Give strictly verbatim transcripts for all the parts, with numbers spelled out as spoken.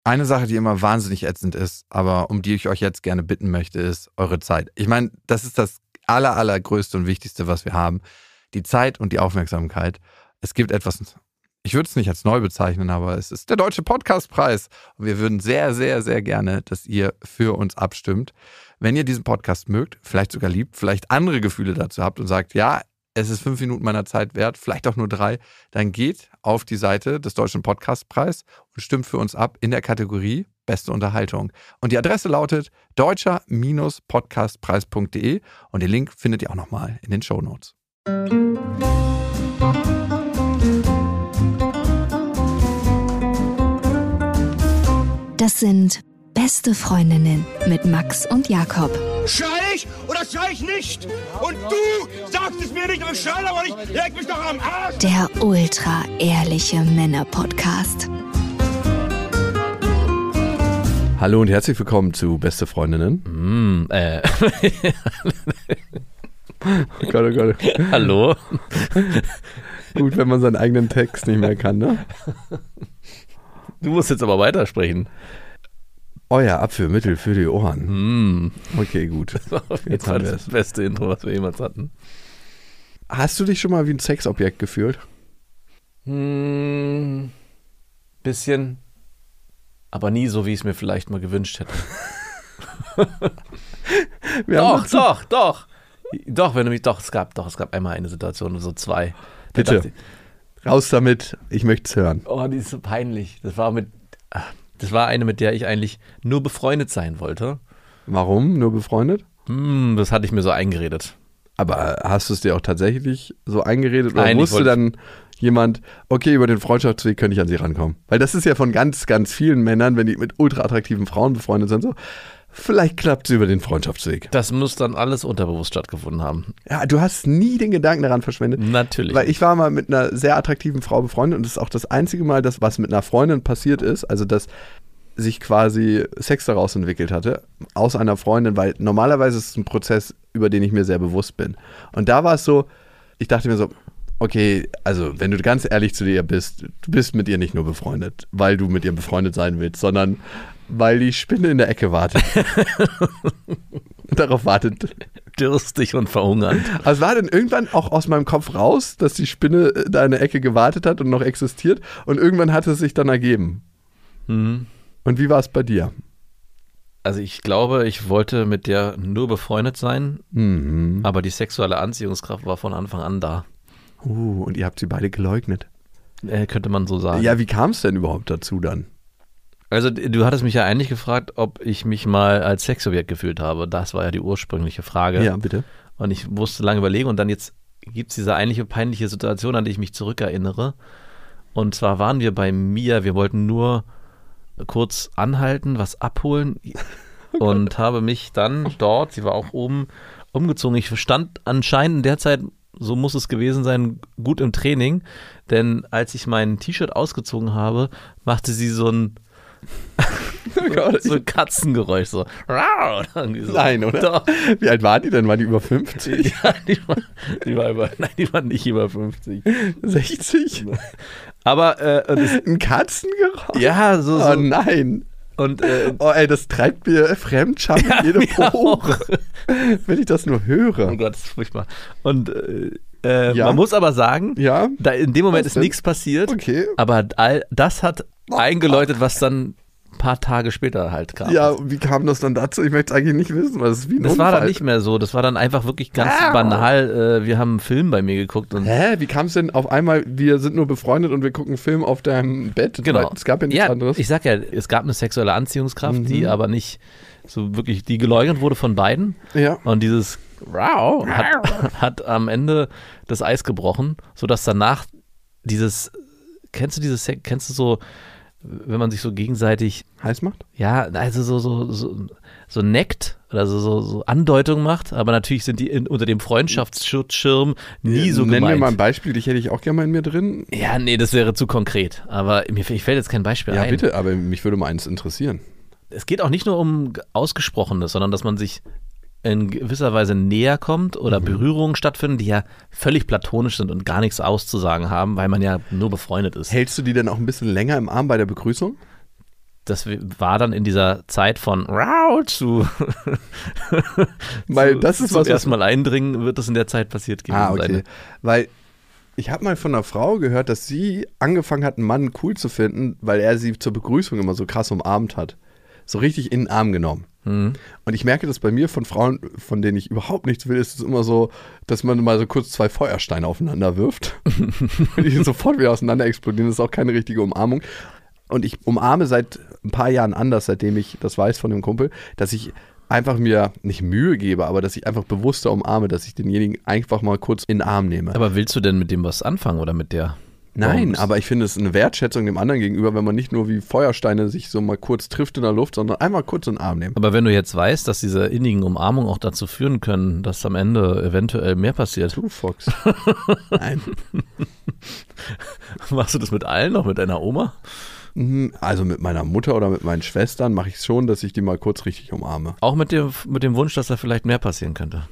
Eine Sache, die immer wahnsinnig ätzend ist, aber um die ich euch jetzt gerne bitten möchte, ist eure Zeit. Ich meine, das ist das aller, allergrößte und wichtigste, was wir haben. Die Zeit und die Aufmerksamkeit. Es gibt etwas, ich würde es nicht als neu bezeichnen, aber es ist der Deutsche Podcastpreis. Und wir würden sehr, sehr, sehr gerne, dass ihr für uns abstimmt. Wenn ihr diesen Podcast mögt, vielleicht sogar liebt, vielleicht andere Gefühle dazu habt und sagt, ja, es ist fünf Minuten meiner Zeit wert, vielleicht auch nur drei, dann geht auf die Seite des Deutschen Podcastpreis und stimmt für uns ab in der Kategorie Beste Unterhaltung. Und die Adresse lautet deutscher Podcastpreis punkt de und den Link findet ihr auch nochmal in den Shownotes. Das sind Beste Freundinnen mit Max und Jakob. Schrei ich oder schrei ich nicht? Und du sagst es mir nicht, aber ich schrei aber nicht. Leg mich doch am Arsch. Der ultra-ehrliche Männer-Podcast. Hallo und herzlich willkommen zu Beste Freundinnen. Mm, äh. Oh Gott, oh Gott. Hallo. Gut, wenn man seinen eigenen Text nicht mehr kann, ne? Du musst jetzt aber weitersprechen. Euer Abführmittel für die Ohren. Mm. Okay, gut. Das war auf jeden Fall das beste Intro, was wir jemals hatten. Hast du dich schon mal wie ein Sexobjekt gefühlt? Hm, bisschen, aber nie so, wie ich es mir vielleicht mal gewünscht hätte. doch, doch, doch. Doch, wenn du mich, doch, es gab, doch, es gab einmal eine Situation, so zwei. Bitte, dachte, raus damit, ich möchte es hören. Oh, die ist so peinlich. Das war mit, das war eine, mit der ich eigentlich nur befreundet sein wollte. Warum? Nur befreundet? Hm, das hatte ich mir so eingeredet. Aber hast du es dir auch tatsächlich so eingeredet? Oder Nein, wusste dann jemand, okay, über den Freundschaftsweg könnte ich an sie rankommen? Weil das ist ja von ganz, ganz vielen Männern, wenn die mit ultra attraktiven Frauen befreundet sind, so, vielleicht klappt es über den Freundschaftsweg. Das muss dann alles unterbewusst stattgefunden haben. Ja, du hast nie den Gedanken daran verschwendet. Natürlich. Weil ich war mal mit einer sehr attraktiven Frau befreundet und das ist auch das einzige Mal, dass was mit einer Freundin passiert ist, also dass sich quasi Sex daraus entwickelt hatte, aus einer Freundin, weil normalerweise ist es ein Prozess, über den ich mir sehr bewusst bin. Und da war es so, ich dachte mir so, okay, also wenn du ganz ehrlich zu dir bist, du bist mit ihr nicht nur befreundet, weil du mit ihr befreundet sein willst, sondern weil die Spinne in der Ecke wartet. Darauf wartet. Dürstig und verhungernd. Also war dann irgendwann auch aus meinem Kopf raus, dass die Spinne da in der Ecke gewartet hat und noch existiert und irgendwann hat es sich dann ergeben. Mhm. Und wie war es bei dir? Also ich glaube, ich wollte mit der nur befreundet sein, Mhm. aber die sexuelle Anziehungskraft war von Anfang an da. Uh, und ihr habt sie beide geleugnet. Äh, könnte man so sagen. Ja, wie kam es denn überhaupt dazu dann? Also du hattest mich ja eigentlich gefragt, ob ich mich mal als Sexobjekt gefühlt habe. Das war ja die ursprüngliche Frage. Ja, bitte. Und ich musste lange überlegen und dann jetzt gibt es diese eigentliche peinliche Situation, an die ich mich zurückerinnere. Und zwar waren wir bei mir, wir wollten nur kurz anhalten, was abholen und habe mich dann dort, sie war auch oben, umgezogen. Ich stand anscheinend in der Zeit, so muss es gewesen sein, gut im Training, denn als ich mein T-Shirt ausgezogen habe, machte sie so ein Oh Gott, so ein Katzengeräusch, so. so. Nein, oder? Doch. Wie alt war die denn? War die über fünfzig? Ja, die war, die war über, nein, die war nicht über fünfzig. sechzig? Aber, äh, das, Ein Katzengeräusch? ja, so, so. Oh nein. Und, äh, Oh ey, das treibt mir Fremdscham Ja, in jede mir Pore, wenn ich das nur höre. oh Gott, das ist furchtbar. Und, äh, äh, Ja. man muss aber sagen, Ja? da in dem Moment Was ist denn? nichts passiert, Okay. aber all, das hat eingeläutet, was dann ein paar Tage später halt kam. Ja, wie kam das dann dazu? Ich möchte es eigentlich nicht wissen, weil das ist wie ein Das Unfall. war dann nicht mehr so, das war dann einfach wirklich ganz Ah. banal. Äh, wir haben einen Film bei mir geguckt und Hä, wie kam es denn auf einmal, wir sind nur befreundet und wir gucken einen Film auf deinem Bett? Genau. Weil es gab ja nichts ja, anderes. ich sag ja, es gab eine sexuelle Anziehungskraft, Mhm. die aber nicht so wirklich, die geleugnet wurde von beiden. Ja. Und dieses Wow hat, hat am Ende das Eis gebrochen, sodass danach dieses, kennst du dieses, Sex- kennst du so, wenn man sich so gegenseitig, Heiß macht? ja, also so, so, so, so neckt oder so, so, so Andeutungen macht, aber natürlich sind die in, unter dem Freundschaftsschutzschirm nie so Nenn gemeint. mir mal ein Beispiel, dich hätte ich auch gerne mal in mir drin. Ja, nee, das wäre zu konkret, aber mir mir fällt jetzt kein Beispiel Ja, ein. bitte, aber mich würde mal eins interessieren. Es geht auch nicht nur um Ausgesprochenes, sondern dass man sich in gewisser Weise näher kommt oder Mhm. Berührungen stattfinden, die ja völlig platonisch sind und gar nichts auszusagen haben, weil man ja nur befreundet ist. Hältst du die denn auch ein bisschen länger im Arm bei der Begrüßung? das war dann in dieser Zeit von Rau zu, Weil zu, das ist zum was, ersten Mal eindringen, wird das in der Zeit passiert gewesen Ah, okay. sein. Weil ich habe mal von einer Frau gehört, dass sie angefangen hat, einen Mann cool zu finden, weil er sie zur Begrüßung immer so krass umarmt hat. So richtig in den Arm genommen. Mhm. Und ich merke das bei mir von Frauen, von denen ich überhaupt nichts will, ist es immer so, dass man mal so kurz zwei Feuersteine aufeinander wirft und die sofort wieder auseinander explodieren. Das ist auch keine richtige Umarmung. Und ich umarme seit ein paar Jahren anders, seitdem ich das weiß von dem Kumpel, dass ich einfach mir nicht Mühe gebe, aber dass ich einfach bewusster umarme, dass ich denjenigen einfach mal kurz in den Arm nehme. Aber willst du denn mit dem was anfangen oder mit der? Nein, aber ich finde es eine Wertschätzung dem anderen gegenüber, wenn man nicht nur wie Feuersteine sich so mal kurz trifft in der Luft, sondern einmal kurz in den Arm nehmen. Aber wenn du jetzt weißt, dass diese innigen Umarmungen auch dazu führen können, dass am Ende eventuell mehr passiert. Du Fox. Nein. Machst du das mit allen, auch mit deiner Oma? Also mit meiner Mutter oder mit meinen Schwestern mache ich es schon, dass ich die mal kurz richtig umarme. Auch mit dem, mit dem Wunsch, dass da vielleicht mehr passieren könnte.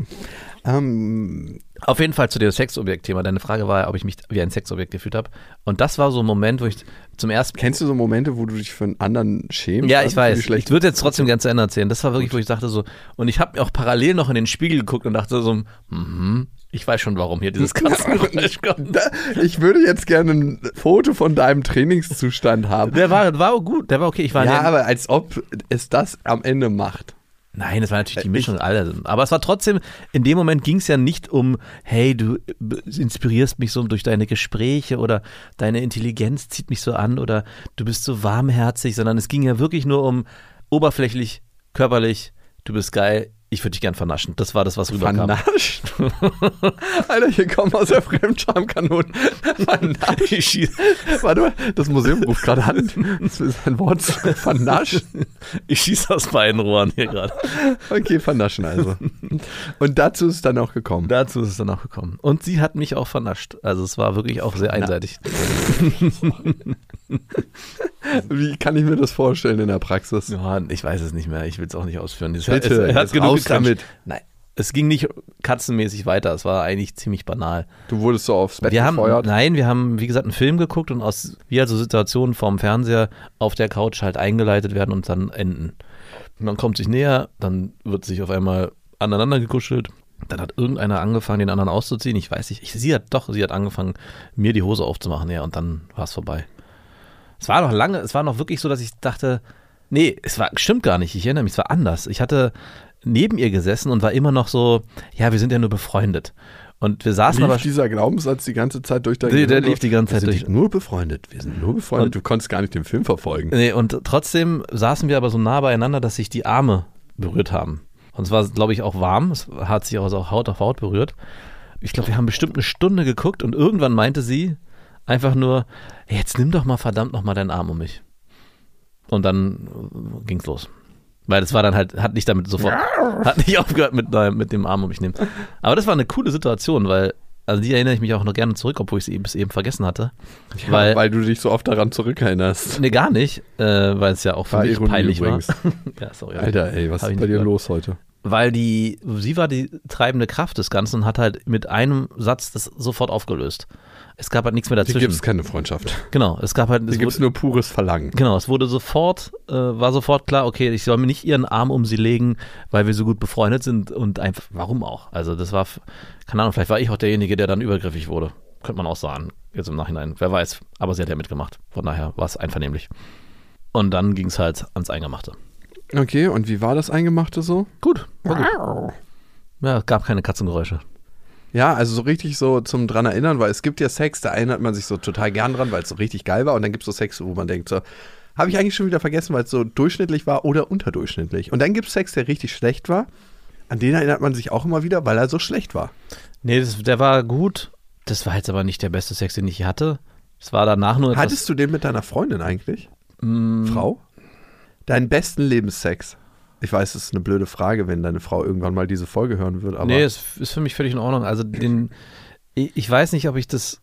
Ähm, Auf jeden Fall zu dem Sexobjekt-Thema. Deine Frage war ja, ob ich mich wie ein Sexobjekt gefühlt habe. Und das war so ein Moment, wo ich zum ersten... Kennst du so Momente, wo du dich für einen anderen schämst? Ja, ich weiß. Ich würde jetzt trotzdem ganz zu Ende erzählen. Das war wirklich, Gut. wo ich dachte so... Und ich habe mir auch parallel noch in den Spiegel geguckt und dachte so, mhm, ich weiß schon, warum hier dieses Katzengeräusch kommt. Ich würde jetzt gerne ein Foto von deinem Trainingszustand haben. Der war, war gut, der war okay. Ich war ja, aber als ob es das am Ende macht. Nein, das war natürlich die Mischung aller. Aber es war trotzdem, in dem Moment ging es ja nicht um, hey, du inspirierst mich so durch deine Gespräche oder deine Intelligenz zieht mich so an oder du bist so warmherzig, sondern es ging ja wirklich nur um oberflächlich, körperlich, du bist geil, ich würde dich gern vernaschen. Das war das, was rüberkam. Vernascht? Alter, hier kommen aus der Fremdschamkanone. Vernascht. Warte mal, das Museum ruft gerade an. Das ist ein Wort. Vernascht. Ich schieße aus beiden Rohren hier gerade. Okay, vernaschen also. Und dazu ist es dann auch gekommen. Dazu ist es dann auch gekommen. Und sie hat mich auch vernascht. Also es war wirklich auch sehr einseitig. Wie kann ich mir das vorstellen in der Praxis? Ja, ich weiß es nicht mehr. Ich will es auch nicht ausführen. Das Bitte, es, hat genug raus damit. Nein, es ging nicht katzenmäßig weiter. Es war eigentlich ziemlich banal. Du wurdest so aufs Bett wir haben, gefeuert? Nein, wir haben, wie gesagt, einen Film geguckt und aus, wie also Situationen vorm Fernseher auf der Couch halt eingeleitet werden und dann enden. Man kommt sich näher, dann wird sich auf einmal aneinander gekuschelt. Dann hat irgendeiner angefangen, den anderen auszuziehen. Ich weiß nicht. Ich, sie hat doch, sie hat angefangen, mir die Hose aufzumachen. Ja, und dann war es vorbei. Es war noch lange, es war noch wirklich so, dass ich dachte, nee, es war, stimmt gar nicht, ich erinnere mich, es war anders. Ich hatte neben ihr gesessen und war immer noch so, ja, wir sind ja nur befreundet. Und wir saßen lief aber... dieser Glaubenssatz die ganze Zeit durch dein Der, der Gehirn? lief die ganze Zeit wir durch. sind nur befreundet, wir sind nur befreundet. Und, du konntest gar nicht den Film verfolgen. Nee, und trotzdem saßen wir aber so nah beieinander, dass sich die Arme berührt haben. Und es war, glaube ich, auch warm, es hat sich auch so Haut auf Haut berührt. Ich glaube, wir haben bestimmt eine Stunde geguckt und irgendwann meinte sie einfach nur, hey, jetzt nimm doch mal verdammt noch mal deinen Arm um mich. Und dann ging's los. Weil das war dann halt, hat nicht damit sofort, hat nicht aufgehört mit, mit dem Arm um mich nehmen. Aber das war eine coole Situation, weil, also die erinnere ich mich auch noch gerne zurück, obwohl ich sie bis eben vergessen hatte. Ja, weil, weil du dich so oft daran zurückerinnerst. Nee, gar nicht, äh, weil es ja auch für war mich Ironie peinlich übrigens. war. Ja, sorry, Alter, ey, was ist bei dir gehört. los heute? Weil die, sie war die treibende Kraft des Ganzen und hat halt mit einem Satz das sofort aufgelöst. Es gab halt nichts mehr dazwischen. Hier gibt es keine Freundschaft. Genau, es gab halt... Hier gibt es nur pures Verlangen. Genau, es wurde sofort, äh, war sofort klar, okay, ich soll mir nicht ihren Arm um sie legen, weil wir so gut befreundet sind und einfach, warum auch? Also das war, keine Ahnung, vielleicht war ich auch derjenige, der dann übergriffig wurde. Könnte man auch sagen, jetzt im Nachhinein, wer weiß. Aber sie hat ja mitgemacht, von daher war es einvernehmlich. Und dann ging es halt ans Eingemachte. Okay, und wie war das Eingemachte so? Gut, war gut. Ja, es gab keine Katzengeräusche. Ja, also so richtig so zum dran erinnern, weil es gibt ja Sex, da erinnert man sich so total gern dran, weil es so richtig geil war und dann gibt es so Sex, wo man denkt so, habe ich eigentlich schon wieder vergessen, weil es so durchschnittlich war oder unterdurchschnittlich. Und dann gibt es Sex, der richtig schlecht war, an den erinnert man sich auch immer wieder, weil er so schlecht war. Nee, das, der war gut, das war jetzt aber nicht der beste Sex, den ich je hatte. Es war danach nur etwas... Hattest du den mit deiner Freundin eigentlich? Mm. Frau? Deinen besten Lebenssex? Ich weiß, es ist eine blöde Frage, wenn deine Frau irgendwann mal diese Folge hören wird, aber... Nee, es ist für mich völlig in Ordnung. Also den, ich weiß nicht, ob ich das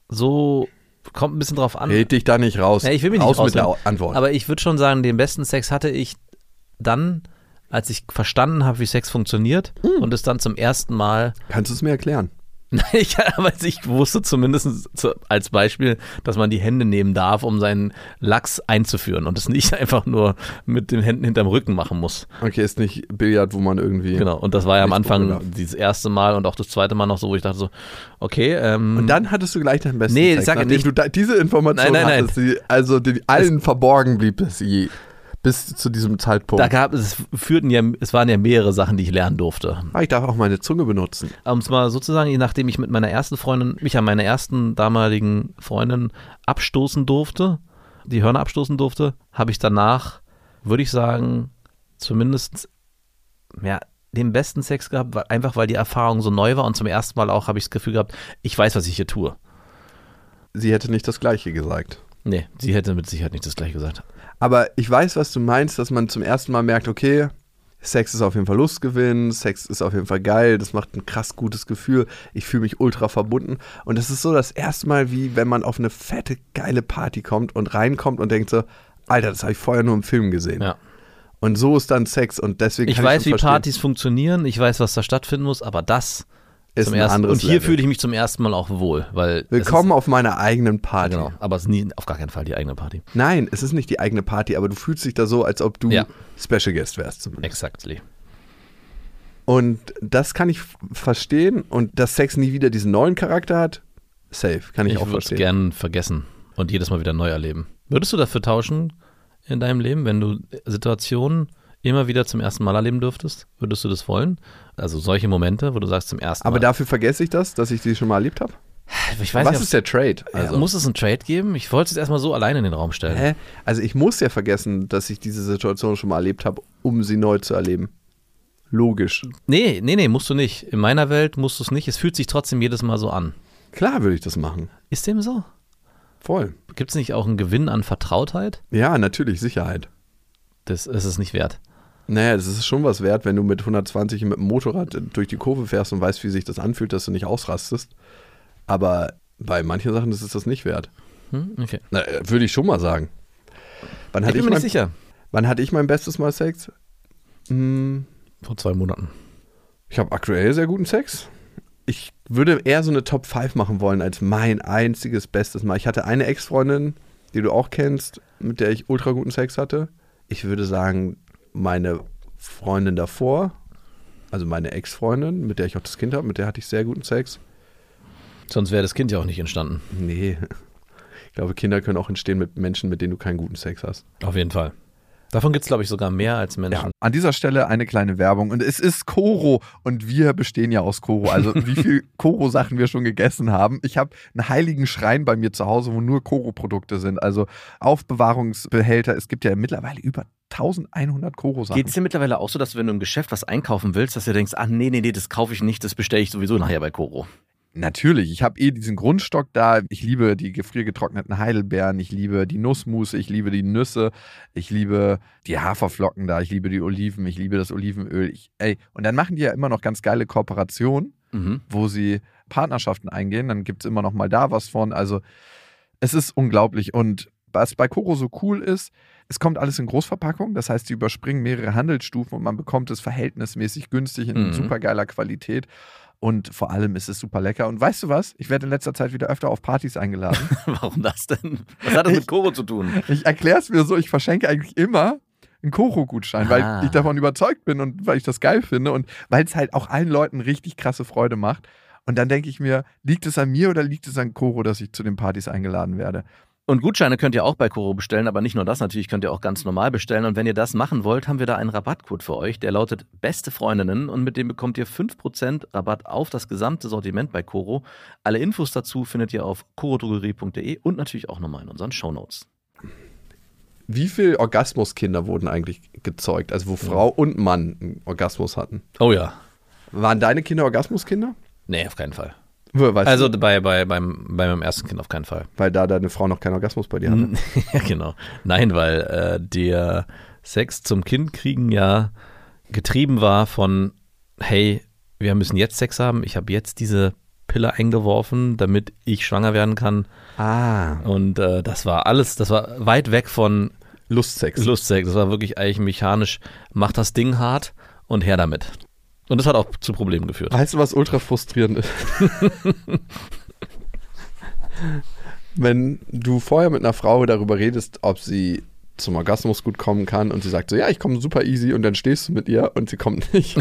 so, kommt ein bisschen drauf an. Red dich da nicht raus. Ja, ich will mich raus nicht mit der Antwort. Aber ich würde schon sagen, den besten Sex hatte ich dann, als ich verstanden habe, wie Sex funktioniert hm. und es dann zum ersten Mal... Kannst du es mir erklären? Nein, ich, aber ich wusste zumindest zu, als Beispiel, dass man die Hände nehmen darf, um seinen Lachs einzuführen und es nicht einfach nur mit den Händen hinterm Rücken machen muss. Okay, ist nicht Billard, wo man irgendwie... Genau, und das war ja am Anfang darf. dieses erste Mal und auch das zweite Mal noch so, wo ich dachte so, okay. Ähm, und dann hattest du gleich deinen besten Nee, Sex, ich sage nachdem nicht. du da, diese Information Nein, nein, hattest, die, also die, allen es, verborgen blieb es je. Bis zu diesem Zeitpunkt. Da gab es, führten ja, es waren ja mehrere Sachen, die ich lernen durfte. Ah, ich darf auch meine Zunge benutzen. Um es mal sozusagen, nachdem ich mit meiner ersten Freundin, mich an meiner ersten damaligen Freundin abstoßen durfte, die Hörner abstoßen durfte, habe ich danach, würde ich sagen, zumindest ja, den besten Sex gehabt, weil, einfach weil die Erfahrung so neu war und zum ersten Mal auch habe ich das Gefühl gehabt, ich weiß, was ich hier tue. Sie hätte nicht das Gleiche gesagt. Nee, sie hätte mit Sicherheit nicht das Gleiche gesagt. Aber ich weiß, was du meinst, dass man zum ersten Mal merkt, okay, Sex ist auf jeden Fall Lustgewinn, Sex ist auf jeden Fall geil, das macht ein krass gutes Gefühl, ich fühle mich ultra verbunden. Und das ist so das erste Mal, wie wenn man auf eine fette, geile Party kommt und reinkommt und denkt so, Alter, das habe ich vorher nur im Film gesehen. Ja. Und so ist dann Sex und deswegen ich kann weiß, ich wie verstehen. Partys funktionieren, ich weiß, was da stattfinden muss, aber das ist zum ein ersten, anderes und hier Level. fühle ich mich zum ersten Mal auch wohl, weil Willkommen es ist, auf meiner eigenen Party. genau, aber es ist nie, auf gar keinen Fall die eigene Party. Nein, es ist nicht die eigene Party, aber du fühlst dich da so, als ob du Ja. Special Guest wärst zumindest. Exactly. Und das kann ich f- verstehen und dass Sex nie wieder diesen neuen Charakter hat, safe, kann ich, Ich auch würde es verstehen. gern vergessen und jedes Mal wieder neu erleben. Würdest du dafür tauschen in deinem Leben, wenn du Situationen immer wieder zum ersten Mal erleben dürftest? Würdest du das wollen? Also solche Momente, wo du sagst zum ersten Aber Mal. dafür vergesse ich das, dass ich die schon mal erlebt habe. ich weiß Was nicht, ist der Trade? also, Also, muss es einen Trade geben? Ich wollte es jetzt erstmal so alleine in den Raum stellen. hä? Also ich muss ja vergessen, dass ich diese Situation schon mal erlebt habe, um sie neu zu erleben. Logisch. Nee, nee, nee, musst du nicht. In meiner Welt musst du es nicht. Es fühlt sich trotzdem jedes Mal so an. Klar würde ich das machen. Ist dem so? Voll. Gibt es nicht auch einen Gewinn an Vertrautheit? Ja, natürlich, Sicherheit. Das ist es nicht wert. Naja, das ist schon was wert, wenn du mit hundertzwanzig mit dem Motorrad durch die Kurve fährst und weißt, wie sich das anfühlt, dass du nicht ausrastest. Aber bei manchen Sachen ist es das nicht wert. Hm? Okay. Na, äh, würde ich schon mal sagen. Wann Ich hatte bin ich, mir mein, nicht sicher. wann hatte ich mein bestes Mal Sex? Hm, Vor zwei Monaten. ich habe aktuell sehr guten Sex. Ich würde eher so eine Top fünf machen wollen als mein einziges bestes Mal. Ich hatte eine Ex-Freundin, die du auch kennst, mit der ich ultra guten Sex hatte. Ich würde sagen, meine Freundin davor, also meine Ex-Freundin, mit der ich auch das Kind habe, mit der hatte ich sehr guten Sex. Sonst wäre das Kind ja auch nicht entstanden. Nee, ich glaube, Kinder können auch entstehen mit Menschen, mit denen du keinen guten Sex hast. Auf jeden Fall. Davon gibt es, glaube ich, sogar mehr als Menschen. Ja, an dieser Stelle eine kleine Werbung. Und es ist Koro und wir bestehen ja aus Koro. Also wie viel Koro-Sachen wir schon gegessen haben. Ich habe einen heiligen Schrein bei mir zu Hause, wo nur Koro-Produkte sind. Also Aufbewahrungsbehälter. Es gibt ja mittlerweile über eintausendeinhundert Koro-Sachen. Geht es dir mittlerweile auch so, dass du, wenn du im Geschäft was einkaufen willst, dass du denkst, ach nee, nee, nee, das kaufe ich nicht, das bestelle ich sowieso nachher bei Koro? Natürlich, ich habe eh diesen Grundstock da. Ich liebe die gefriergetrockneten Heidelbeeren, ich liebe die Nussmusse, ich liebe die Nüsse, ich liebe die Haferflocken da, ich liebe die Oliven, ich liebe das Olivenöl. Ich, ey, und dann machen die ja immer noch ganz geile Kooperationen, Mhm. wo sie Partnerschaften eingehen. Dann gibt es immer noch mal da was von. Also es ist unglaublich. Und was bei Koro so cool ist, es kommt alles in Großverpackung. Das heißt, die überspringen mehrere Handelsstufen und man bekommt es verhältnismäßig günstig in Mhm. super geiler Qualität. Und vor allem ist es super lecker. Und weißt du was? Ich werde in letzter Zeit wieder öfter auf Partys eingeladen. Warum das denn? Was hat das mit Koro zu tun? Ich erkläre es mir so, ich verschenke eigentlich immer einen Koro-Gutschein, Ah. weil ich davon überzeugt bin und weil ich das geil finde und weil es halt auch allen Leuten richtig krasse Freude macht. Und dann denke ich mir, liegt es an mir oder liegt es an Koro, dass ich zu den Partys eingeladen werde? Und Gutscheine könnt ihr auch bei Koro bestellen, aber nicht nur das, natürlich könnt ihr auch ganz normal bestellen. Und wenn ihr das machen wollt, haben wir da einen Rabattcode für euch, der lautet Beste Freundinnen und mit dem bekommt ihr fünf Prozent Rabatt auf das gesamte Sortiment bei Koro. Alle Infos dazu findet ihr auf korodrogerie punkt de und natürlich auch nochmal in unseren Shownotes. Wie viele Orgasmuskinder wurden eigentlich gezeugt? Also wo Frau und Mann einen Orgasmus hatten? Oh ja. Waren deine Kinder Orgasmuskinder? Nee, auf keinen Fall. Weißt Also du, bei, bei, beim, bei meinem ersten Kind auf keinen Fall. weil da deine Frau noch keinen Orgasmus bei dir hatte. Ja, genau. Nein, weil äh, der Sex zum Kind kriegen ja getrieben war von, hey, wir müssen jetzt Sex haben, ich habe jetzt diese Pille eingeworfen, damit ich schwanger werden kann. Ah, Und äh, das war alles, das war weit weg von Lustsex. Lustsex. Das war wirklich eigentlich mechanisch, mach das Ding hart und her damit. Und das hat auch zu Problemen geführt. Weißt du, was ultra frustrierend ist? Wenn du vorher mit einer Frau darüber redest, ob sie zum Orgasmus gut kommen kann und sie sagt so, ja, ich komme super easy und dann stehst du mit ihr und sie kommt nicht.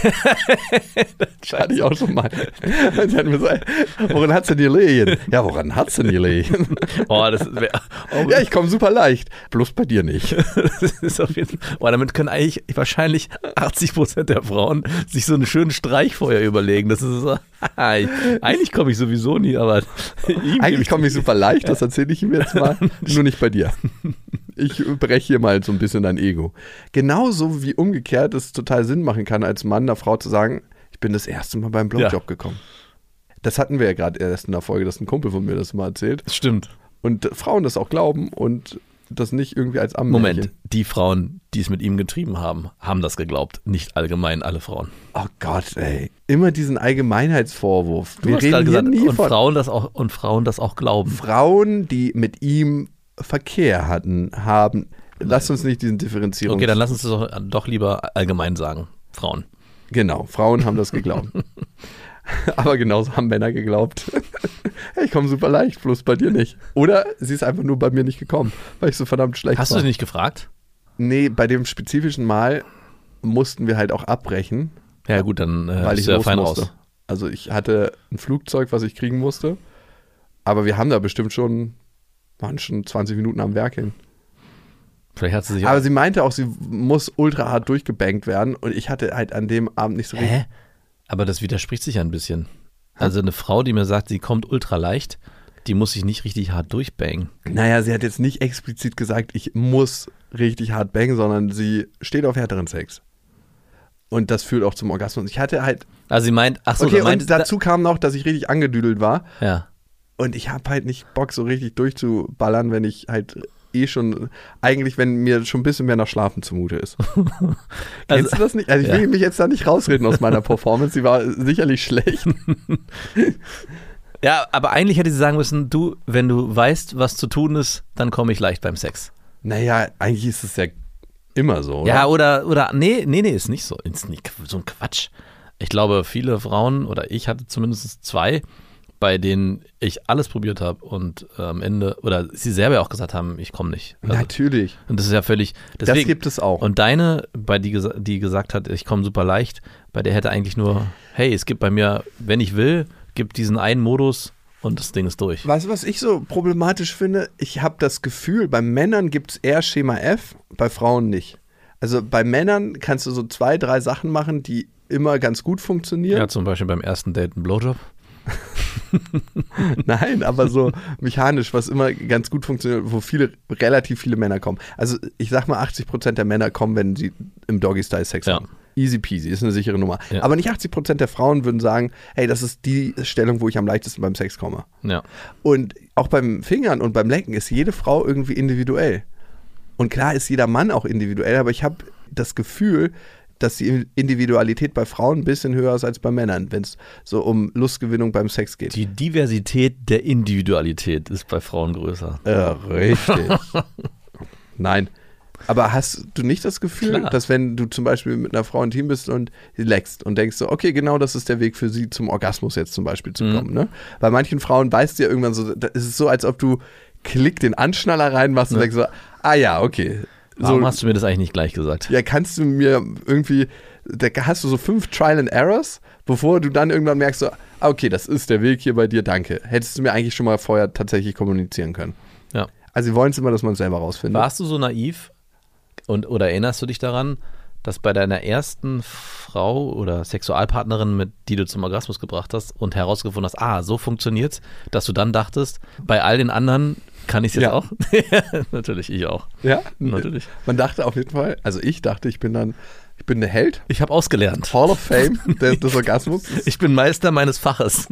Das hatte ich auch schon mal. Und sie hat mir so, woran hat's denn gelegen? Ja, woran hat's denn gelegen? Oh, das wär, oh, ja, ich komme super leicht, bloß bei dir nicht. Das ist auf jeden Fall, oh, damit können eigentlich wahrscheinlich achtzig Prozent der Frauen sich so einen schönen Streich vorher überlegen. Das ist so, eigentlich komme ich sowieso nie, aber eigentlich komme ich super leicht, das erzähle ich ihm jetzt mal, nur nicht bei dir. Ich breche hier mal so ein bisschen dein Ego. Genauso wie umgekehrt es total Sinn machen kann, als Mann einer Frau zu sagen, ich bin das erste Mal beim Blowjob ja. gekommen. Das hatten wir ja gerade erst in der Folge, dass ein Kumpel von mir das mal erzählt. Das stimmt. Und Frauen das auch glauben und das nicht irgendwie als Ammärchen. Moment, die Frauen, die es mit ihm getrieben haben, haben das geglaubt. Nicht allgemein alle Frauen. Oh Gott, ey. Immer diesen Allgemeinheitsvorwurf. Du wir hast reden gerade gesagt, nie und, von Frauen das auch, und Frauen das auch glauben. Frauen, die mit ihm Verkehr hatten, haben. Lass uns nicht diesen Differenzierungs... Okay, dann lass uns das doch, doch lieber allgemein sagen. Frauen. Genau, Frauen haben das geglaubt. Aber genauso haben Männer geglaubt. Hey, ich komme super leicht, bloß bei dir nicht. Oder sie ist einfach nur bei mir nicht gekommen, weil ich so verdammt schlecht Hast war. Hast du sie nicht gefragt? Nee, bei dem spezifischen Mal mussten wir halt auch abbrechen. Ja gut, dann äh, weil ich ja los fein musste. raus. Also ich hatte ein Flugzeug, was ich kriegen musste. Aber wir haben da bestimmt schon, waren schon zwanzig Minuten am Werk hin. Vielleicht hat sie sich Aber sie meinte auch, sie muss ultra hart durchgebankt werden. Und ich hatte halt an dem Abend nicht so richtig... Hä? Aber das widerspricht sich ja ein bisschen. Also eine Frau, die mir sagt, sie kommt ultra leicht, die muss sich nicht richtig hart durchbangen. Naja, sie hat jetzt nicht explizit gesagt, ich muss richtig hart bangen, sondern sie steht auf härteren Sex. Und das führt auch zum Orgasmus. Ich hatte halt... Also sie meint, ach so, okay, meint, und dazu kam noch, dass ich richtig angedüdelt war. Ja. Und ich habe halt nicht Bock, so richtig durchzuballern, wenn ich halt eh schon, eigentlich, wenn mir schon ein bisschen mehr nach Schlafen zumute ist. Also, Kennst du das nicht? Also ich will ja. mich jetzt da nicht rausreden aus meiner Performance, die war sicherlich schlecht. Ja, aber eigentlich hätte sie sagen müssen, du, wenn du weißt, was zu tun ist, dann komme ich leicht beim Sex. Naja, eigentlich ist es ja immer so, oder? Ja, oder, oder nee, nee, nee, ist nicht so. Ist nicht so ein Quatsch. Ich glaube, viele Frauen, oder ich hatte zumindest zwei, bei denen ich alles probiert habe und äh, am Ende, oder sie selber auch gesagt haben, ich komme nicht. Also, natürlich. Und das ist ja völlig, deswegen, das gibt es auch. Und deine, bei die, die gesagt hat, ich komme super leicht, bei der hätte eigentlich nur, hey, es gibt bei mir, wenn ich will, gibt diesen einen Modus und das Ding ist durch. Weißt du, was ich so problematisch finde? Ich habe das Gefühl, bei Männern gibt es eher Schema F, bei Frauen nicht. Also bei Männern kannst du so zwei, drei Sachen machen, die immer ganz gut funktionieren. Ja, zum Beispiel beim ersten Date ein Blowjob. Nein, aber so mechanisch, was immer ganz gut funktioniert, wo viele, relativ viele Männer kommen. Also ich sag mal, achtzig Prozent der Männer kommen, wenn sie im Doggy-Style Sex ja. haben. Easy peasy, ist eine sichere Nummer. Ja. Aber nicht achtzig Prozent der Frauen würden sagen, hey, das ist die Stellung, wo ich am leichtesten beim Sex komme. Ja. Und auch beim Fingern und beim Lecken ist jede Frau irgendwie individuell. Und klar ist jeder Mann auch individuell, aber ich habe das Gefühl, dass die Individualität bei Frauen ein bisschen höher ist als bei Männern, wenn es so um Lustgewinnung beim Sex geht. Die Diversität der Individualität ist bei Frauen größer. Ja, richtig. Nein. Aber hast du nicht das Gefühl, Klar. dass wenn du zum Beispiel mit einer Frau intim bist und sie leckst und denkst so, okay, genau das ist der Weg für sie zum Orgasmus jetzt zum Beispiel zu kommen, mhm. ne? Bei manchen Frauen weißt du ja irgendwann so, da ist es so, als ob du klick den Anschnaller reinmachst ja. und denkst so, ah ja, okay. Warum so, hast du mir das eigentlich nicht gleich gesagt? Ja, kannst du mir irgendwie, da hast du so fünf Trial and Errors, bevor du dann irgendwann merkst so, ah, okay, das ist der Weg hier bei dir, danke. Hättest du mir eigentlich schon mal vorher tatsächlich kommunizieren können. Ja. Also sie wollen es immer, dass man es selber rausfindet. Warst du so naiv und oder erinnerst du dich daran, dass bei deiner ersten Frau oder Sexualpartnerin, mit die du zum Orgasmus gebracht hast und herausgefunden hast, ah, so funktioniert's, dass du dann dachtest, bei all den anderen kann ich es jetzt ja. auch? Natürlich, ich auch. Ja, natürlich. Man dachte auf jeden Fall, also ich dachte, ich bin dann, ich bin der Held. Ich habe ausgelernt. Hall of Fame des, des Orgasmus. Ich bin Meister meines Faches.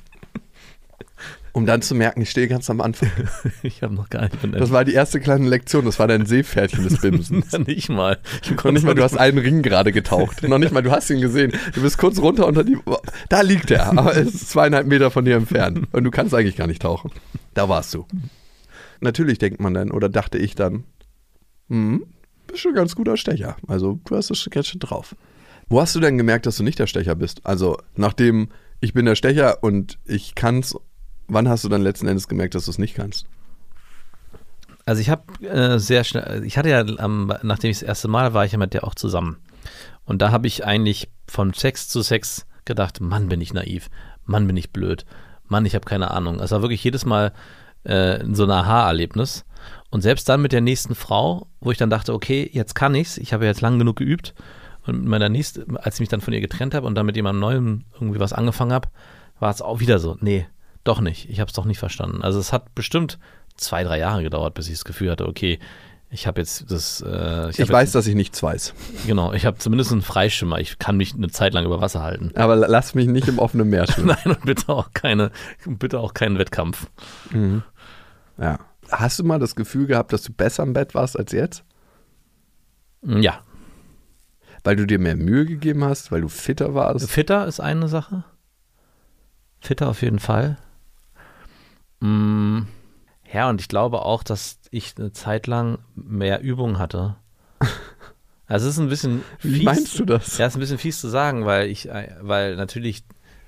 Um dann zu merken, ich stehe ganz am Anfang. Ich habe noch gar nicht. Das war die erste kleine Lektion, das war dein Seepferdchen des Bimsens. Nicht mal. Noch nicht mal, du hast einen Ring gerade getaucht. Noch nicht mal, du hast ihn gesehen. Du bist kurz runter unter die, da liegt er, aber es ist zweieinhalb Meter von dir entfernt. Und du kannst eigentlich gar nicht tauchen. Da warst du. Natürlich denkt man dann, oder dachte ich dann, hm, bist schon ein ganz guter Stecher. Also du hast das jetzt schon drauf. Wo hast du denn gemerkt, dass du nicht der Stecher bist? Also nachdem ich bin der Stecher und ich kann's, wann hast du dann letzten Endes gemerkt, dass du es nicht kannst? Also ich habe äh, sehr schnell, ich hatte ja, ähm, nachdem ich das erste Mal war ich ja mit der auch zusammen. Und da habe ich eigentlich von Sex zu Sex gedacht, Mann, bin ich naiv, Mann, bin ich blöd, Mann, ich habe keine Ahnung. Es war wirklich jedes Mal äh, so ein Aha-Erlebnis. Und selbst dann mit der nächsten Frau, wo ich dann dachte, okay, jetzt kann ich's, ich habe jetzt lang genug geübt. Und mit meiner nächsten, als ich mich dann von ihr getrennt habe und dann mit jemandem Neuem irgendwie was angefangen habe, war es auch wieder so, nee, doch nicht, ich habe es doch nicht verstanden. Also es hat bestimmt zwei, drei Jahre gedauert, bis ich das Gefühl hatte, okay, ich habe jetzt das... Äh, ich ich weiß, jetzt, dass ich nichts weiß. Genau, ich habe zumindest einen Freischimmer, ich kann mich eine Zeit lang über Wasser halten. Aber lass mich nicht im offenen Meer schwimmen. Nein, und bitte auch, keine, bitte auch keinen Wettkampf. Mhm. Ja. Hast du mal das Gefühl gehabt, dass du besser im Bett warst als jetzt? Ja. Weil du dir mehr Mühe gegeben hast, weil du fitter warst? Fitter ist eine Sache. Fitter auf jeden Fall. Mm, ja, und ich glaube auch, dass ich eine Zeit lang mehr Übung hatte. Also es ist ein bisschen fies. Wie meinst du das? Ja, es ist ein bisschen fies zu sagen, weil ich, weil natürlich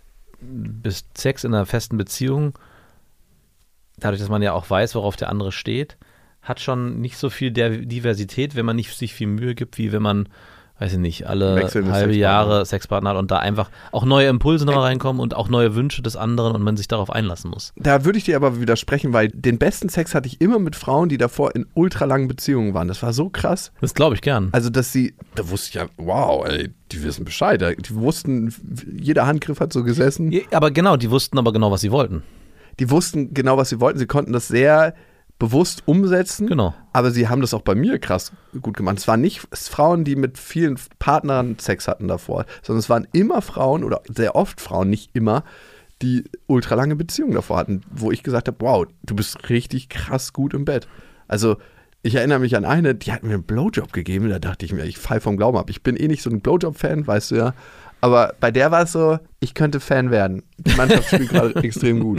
bis Sex in einer festen Beziehung, dadurch, dass man ja auch weiß, worauf der andere steht, hat schon nicht so viel Diversität, wenn man nicht sich viel Mühe gibt, wie wenn man, weiß ich nicht, alle Wechselnde halbe Sexpartner. Jahre Sexpartner hat und da einfach auch neue Impulse noch reinkommen und auch neue Wünsche des anderen und man sich darauf einlassen muss. Da würde ich dir aber widersprechen, weil den besten Sex hatte ich immer mit Frauen, die davor in ultralangen Beziehungen waren. Das war so krass. Das glaube ich gern. Also, dass sie, da wusste ich ja, wow, ey, die wissen Bescheid. Die wussten, jeder Handgriff hat so gesessen. Ja, aber genau, die wussten aber genau, was sie wollten. Die wussten genau, was sie wollten. Sie konnten das sehr bewusst umsetzen. Genau. Aber sie haben das auch bei mir krass gut gemacht. Es waren nicht Frauen, die mit vielen Partnern Sex hatten davor, sondern es waren immer Frauen oder sehr oft Frauen, nicht immer, die ultralange Beziehungen davor hatten, wo ich gesagt habe, wow, du bist richtig krass gut im Bett. Also ich erinnere mich an eine, die hat mir einen Blowjob gegeben, da dachte ich mir, ich fall vom Glauben ab. Ich bin eh nicht so ein Blowjob-Fan, weißt du ja. Aber bei der war es so, ich könnte Fan werden. Die Mannschaft spielt gerade extrem gut.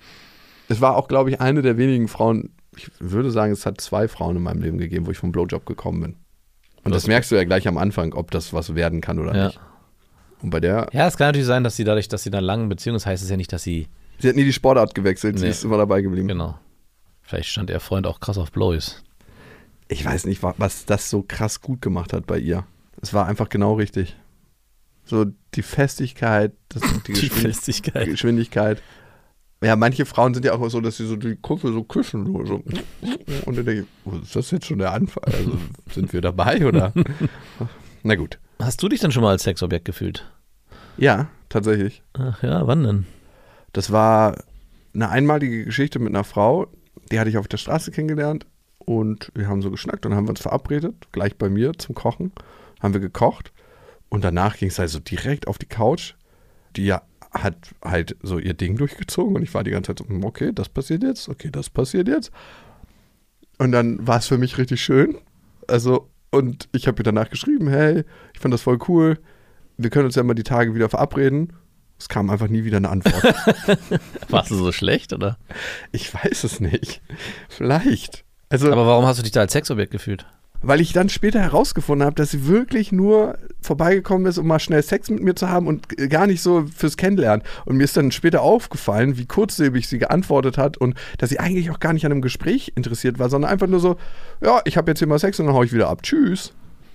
Es war auch, glaube ich, eine der wenigen Frauen, ich würde sagen, es hat zwei Frauen in meinem Leben gegeben, wo ich vom Blowjob gekommen bin. Und das, das merkst du ja gleich am Anfang, ob das was werden kann oder ja. nicht. Und bei der... Ja, es kann natürlich sein, dass sie dadurch, dass sie in einer langen Beziehung ist, heißt es ja nicht, dass sie... Sie hat nie die Sportart gewechselt, sie Nee. ist immer dabei geblieben. Genau. Vielleicht stand ihr Freund auch krass auf Blowies. Ich weiß nicht, was das so krass gut gemacht hat bei ihr. Es war einfach genau richtig. So die Festigkeit, das, die, Die Geschwind- Festigkeit. Geschwindigkeit. Ja, manche Frauen sind ja auch so, dass sie so die Kuffel so küssen. So, so. Und dann denke ich, oh, ist das jetzt schon der Anfang? Also sind wir dabei oder? Na gut. Hast du dich denn schon mal als Sexobjekt gefühlt? Ja, tatsächlich. Ach ja, wann denn? Das war eine einmalige Geschichte mit einer Frau, die hatte ich auf der Straße kennengelernt und wir haben so geschnackt und haben wir uns verabredet, gleich bei mir zum Kochen, haben wir gekocht und danach ging es halt so direkt auf die Couch. Die hat halt so ihr Ding durchgezogen und ich war die ganze Zeit so, okay, das passiert jetzt, okay, das passiert jetzt. Und dann war es für mich richtig schön. Also, und ich habe ihr danach geschrieben, hey, ich fand das voll cool, wir können uns ja mal die Tage wieder verabreden. Es kam einfach nie wieder eine Antwort. Warst du so schlecht, oder? Ich weiß es nicht. Vielleicht. Also, Aber warum hast du dich da als Sexobjekt gefühlt? weil ich dann später herausgefunden habe, dass sie wirklich nur vorbeigekommen ist, um mal schnell Sex mit mir zu haben und gar nicht so fürs Kennenlernen. Und mir ist dann später aufgefallen, wie kurzlebig sie geantwortet hat und dass sie eigentlich auch gar nicht an einem Gespräch interessiert war, sondern einfach nur so, ja, ich habe jetzt hier mal Sex und dann hau ich wieder ab. Tschüss.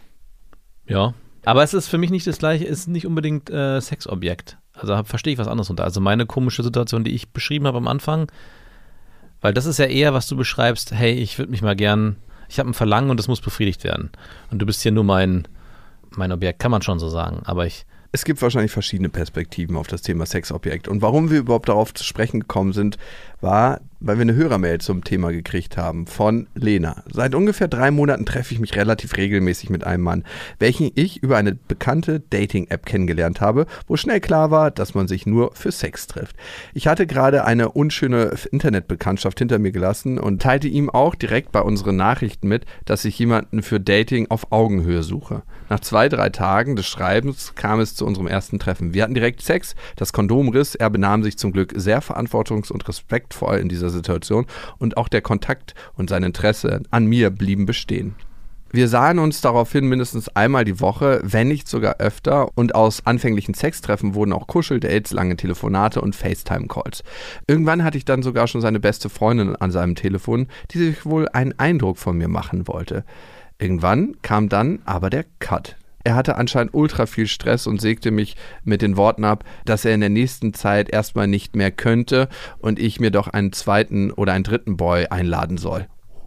Ja. Aber es ist für mich nicht das Gleiche, es ist nicht unbedingt äh, Sexobjekt. Also hab, verstehe ich was anderes unter. Also meine komische Situation, die ich beschrieben habe am Anfang, weil das ist ja eher, was du beschreibst, hey, ich würde mich mal gern, ich habe ein Verlangen und das muss befriedigt werden. Und du bist hier nur mein, mein Objekt, kann man schon so sagen. Aber ich... Es gibt wahrscheinlich verschiedene Perspektiven auf das Thema Sexobjekt. Und warum wir überhaupt darauf zu sprechen gekommen sind, war, weil wir eine Hörermail zum Thema gekriegt haben von Lena. Seit ungefähr drei Monaten treffe ich mich relativ regelmäßig mit einem Mann, welchen ich über eine bekannte Dating-App kennengelernt habe, wo schnell klar war, dass man sich nur für Sex trifft. Ich hatte gerade eine unschöne Internetbekanntschaft hinter mir gelassen und teilte ihm auch direkt bei unseren Nachrichten mit, dass ich jemanden für Dating auf Augenhöhe suche. Nach zwei, drei Tagen des Schreibens kam es zu unserem ersten Treffen. Wir hatten direkt Sex, das Kondom riss, er benahm sich zum Glück sehr verantwortungs- und respektvoll in dieser Situation und auch der Kontakt und sein Interesse an mir blieben bestehen. Wir sahen uns daraufhin mindestens einmal die Woche, wenn nicht sogar öfter, und aus anfänglichen Sextreffen wurden auch Kuscheldates, lange Telefonate und FaceTime-Calls. Irgendwann hatte ich dann sogar schon seine beste Freundin an seinem Telefon, die sich wohl einen Eindruck von mir machen wollte. Irgendwann kam dann aber der Cut. Er hatte anscheinend ultra viel Stress und sägte mich mit den Worten ab, dass er in der nächsten Zeit erstmal nicht mehr könnte und ich mir doch einen zweiten oder einen dritten Boy einladen soll.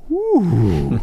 Uh.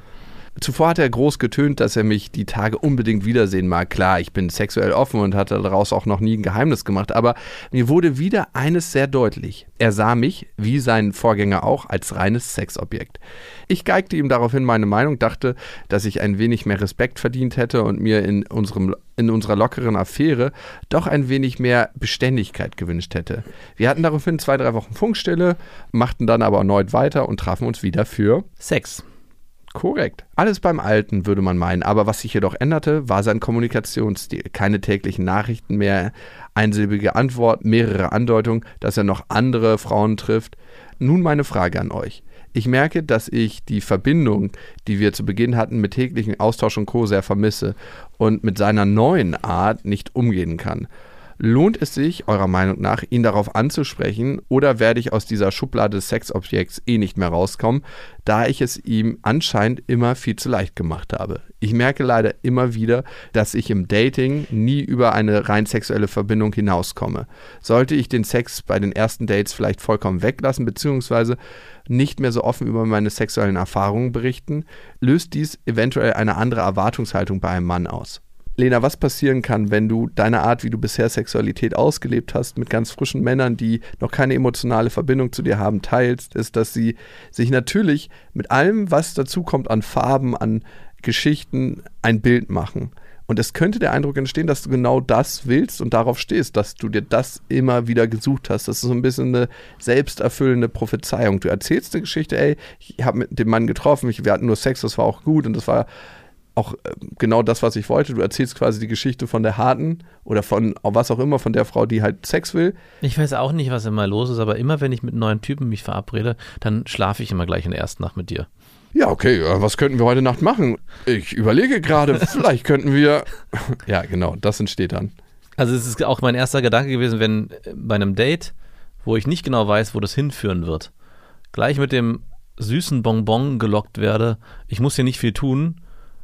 Zuvor hat er groß getönt, dass er mich die Tage unbedingt wiedersehen mag. Klar, ich bin sexuell offen und hatte daraus auch noch nie ein Geheimnis gemacht, aber mir wurde wieder eines sehr deutlich. Er sah mich, wie sein Vorgänger auch, als reines Sexobjekt. Ich geigte ihm daraufhin meine Meinung, dachte, dass ich ein wenig mehr Respekt verdient hätte und mir in, unserem, in unserer lockeren Affäre doch ein wenig mehr Beständigkeit gewünscht hätte. Wir hatten daraufhin zwei, drei Wochen Funkstille, machten dann aber erneut weiter und trafen uns wieder für Sex. Korrekt. Alles beim Alten, würde man meinen. Aber was sich jedoch änderte, war sein Kommunikationsstil. Keine täglichen Nachrichten mehr, einsilbige Antwort, mehrere Andeutungen, dass er noch andere Frauen trifft. Nun meine Frage an euch. Ich merke, dass ich die Verbindung, die wir zu Beginn hatten, mit täglichen Austausch und Co. sehr vermisse und mit seiner neuen Art nicht umgehen kann. Lohnt es sich, eurer Meinung nach, ihn darauf anzusprechen, oder werde ich aus dieser Schublade des Sexobjekts eh nicht mehr rauskommen, da ich es ihm anscheinend immer viel zu leicht gemacht habe? Ich merke leider immer wieder, dass ich im Dating nie über eine rein sexuelle Verbindung hinauskomme. Sollte ich den Sex bei den ersten Dates vielleicht vollkommen weglassen, beziehungsweise nicht mehr so offen über meine sexuellen Erfahrungen berichten, löst dies eventuell eine andere Erwartungshaltung bei einem Mann aus. Lena, was passieren kann, wenn du deine Art, wie du bisher Sexualität ausgelebt hast, mit ganz frischen Männern, die noch keine emotionale Verbindung zu dir haben, teilst, ist, dass sie sich natürlich mit allem, was dazu kommt an Farben, an Geschichten, ein Bild machen. Und es könnte der Eindruck entstehen, dass du genau das willst und darauf stehst, dass du dir das immer wieder gesucht hast. Das ist so ein bisschen eine selbsterfüllende Prophezeiung. Du erzählst eine Geschichte, ey, ich habe mit dem Mann getroffen, ich, wir hatten nur Sex, das war auch gut und das war auch genau das, was ich wollte. Du erzählst quasi die Geschichte von der harten oder von was auch immer, von der Frau, die halt Sex will. Ich weiß auch nicht, was immer los ist, aber immer, wenn ich mit neuen Typen mich verabrede, dann schlafe ich immer gleich in der ersten Nacht mit dir. Ja, okay, was könnten wir heute Nacht machen? Ich überlege gerade, vielleicht könnten wir... Ja, genau, das entsteht dann. Also es ist auch mein erster Gedanke gewesen, wenn bei einem Date, wo ich nicht genau weiß, wo das hinführen wird, gleich mit dem süßen Bonbon gelockt werde, ich muss hier nicht viel tun,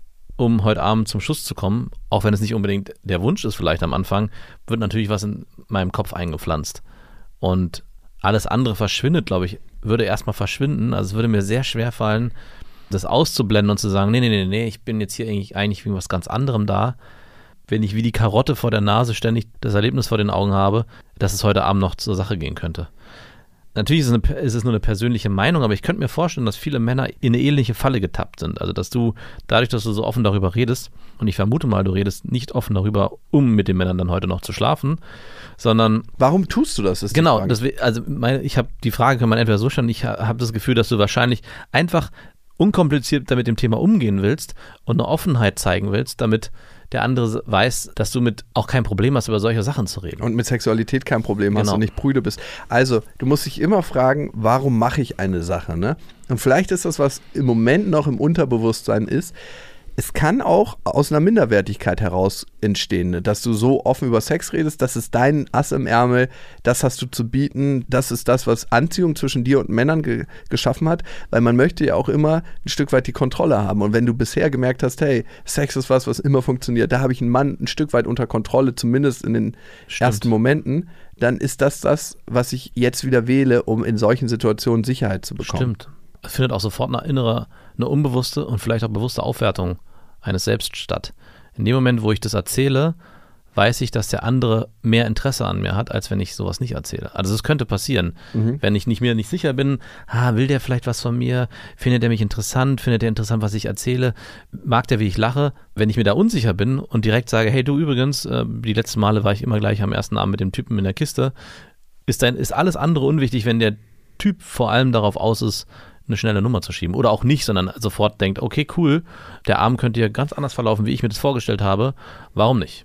um heute Abend zum Schuss zu kommen, auch wenn es nicht unbedingt der Wunsch ist vielleicht am Anfang, wird natürlich was in meinem Kopf eingepflanzt. Und alles andere verschwindet, glaube ich, würde erstmal verschwinden. Also es würde mir sehr schwer fallen, das auszublenden und zu sagen, nee, nee, nee, nee, ich bin jetzt hier eigentlich, eigentlich wegen was ganz anderem da. Wenn ich wie die Karotte vor der Nase ständig das Erlebnis vor den Augen habe, dass es heute Abend noch zur Sache gehen könnte. Natürlich ist es, eine, ist es nur eine persönliche Meinung, aber ich könnte mir vorstellen, dass viele Männer in eine ähnliche Falle getappt sind. Also, dass du, dadurch, dass du so offen darüber redest, und ich vermute mal, du redest nicht offen darüber, um mit den Männern dann heute noch zu schlafen, sondern... Warum tust du das, ist die Genau, Frage. Das, also meine, ich habe die Frage, kann man entweder so stellen, ich habe das Gefühl, dass du wahrscheinlich einfach unkompliziert damit dem Thema umgehen willst und eine Offenheit zeigen willst, damit der andere weiß, dass du mit auch kein Problem hast, über solche Sachen zu reden. Und mit Sexualität kein Problem hast Genau. und nicht prüde bist. Also, du musst dich immer fragen, warum mache ich eine Sache, ne? Und vielleicht ist das, was im Moment noch im Unterbewusstsein ist. Es kann auch aus einer Minderwertigkeit heraus entstehen, ne? Dass du so offen über Sex redest, das ist dein Ass im Ärmel, das hast du zu bieten, das ist das, was Anziehung zwischen dir und Männern ge- geschaffen hat, weil man möchte ja auch immer ein Stück weit die Kontrolle haben. Und wenn du bisher gemerkt hast, hey, Sex ist was, was immer funktioniert, da habe ich einen Mann ein Stück weit unter Kontrolle, zumindest in den Stimmt. ersten Momenten, dann ist das das, was ich jetzt wieder wähle, um in solchen Situationen Sicherheit zu bekommen. Stimmt. Es findet auch sofort eine innere, eine unbewusste und vielleicht auch bewusste Aufwertung eines Selbst statt. In dem Moment, wo ich das erzähle, weiß ich, dass der andere mehr Interesse an mir hat, als wenn ich sowas nicht erzähle. Also das könnte passieren. Mhm. Wenn ich nicht, mir nicht sicher bin, ah, will der vielleicht was von mir? Findet er mich interessant? Findet er interessant, was ich erzähle? Mag der, wie ich lache? Wenn ich mir da unsicher bin und direkt sage, hey du übrigens, äh, die letzten Male war ich immer gleich am ersten Abend mit dem Typen in der Kiste, ist, dann, ist alles andere unwichtig, wenn der Typ vor allem darauf aus ist, eine schnelle Nummer zu schieben. Oder auch nicht, sondern sofort denkt, okay, cool, der Abend könnte ja ganz anders verlaufen, wie ich mir das vorgestellt habe. Warum nicht?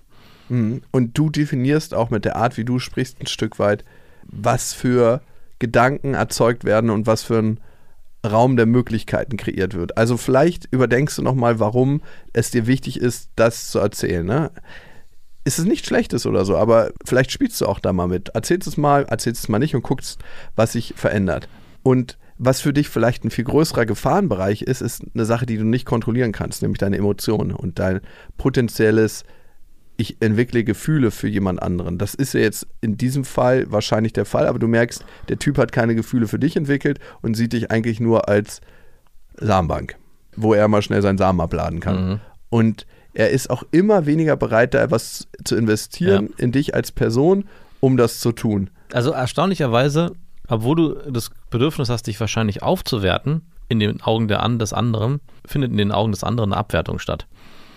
Und du definierst auch mit der Art, wie du sprichst, ein Stück weit, was für Gedanken erzeugt werden und was für ein Raum der Möglichkeiten kreiert wird. Also vielleicht überdenkst du nochmal, warum es dir wichtig ist, das zu erzählen. Ne? Ist es nichts Schlechtes oder so, aber vielleicht spielst du auch da mal mit. Erzählst es mal, erzählst es mal nicht und guckst, was sich verändert. Und was für dich vielleicht ein viel größerer Gefahrenbereich ist, ist eine Sache, die du nicht kontrollieren kannst, nämlich deine Emotionen und dein potenzielles ich entwickle Gefühle für jemand anderen. Das ist ja jetzt in diesem Fall wahrscheinlich der Fall, aber du merkst, der Typ hat keine Gefühle für dich entwickelt und sieht dich eigentlich nur als Samenbank, wo er mal schnell seinen Samen abladen kann. Mhm. Und er ist auch immer weniger bereit, da etwas zu investieren ja. in dich als Person, um das zu tun. Also erstaunlicherweise, obwohl du das Bedürfnis hast, dich wahrscheinlich aufzuwerten, in den Augen der an des anderen, findet in den Augen des anderen eine Abwertung statt.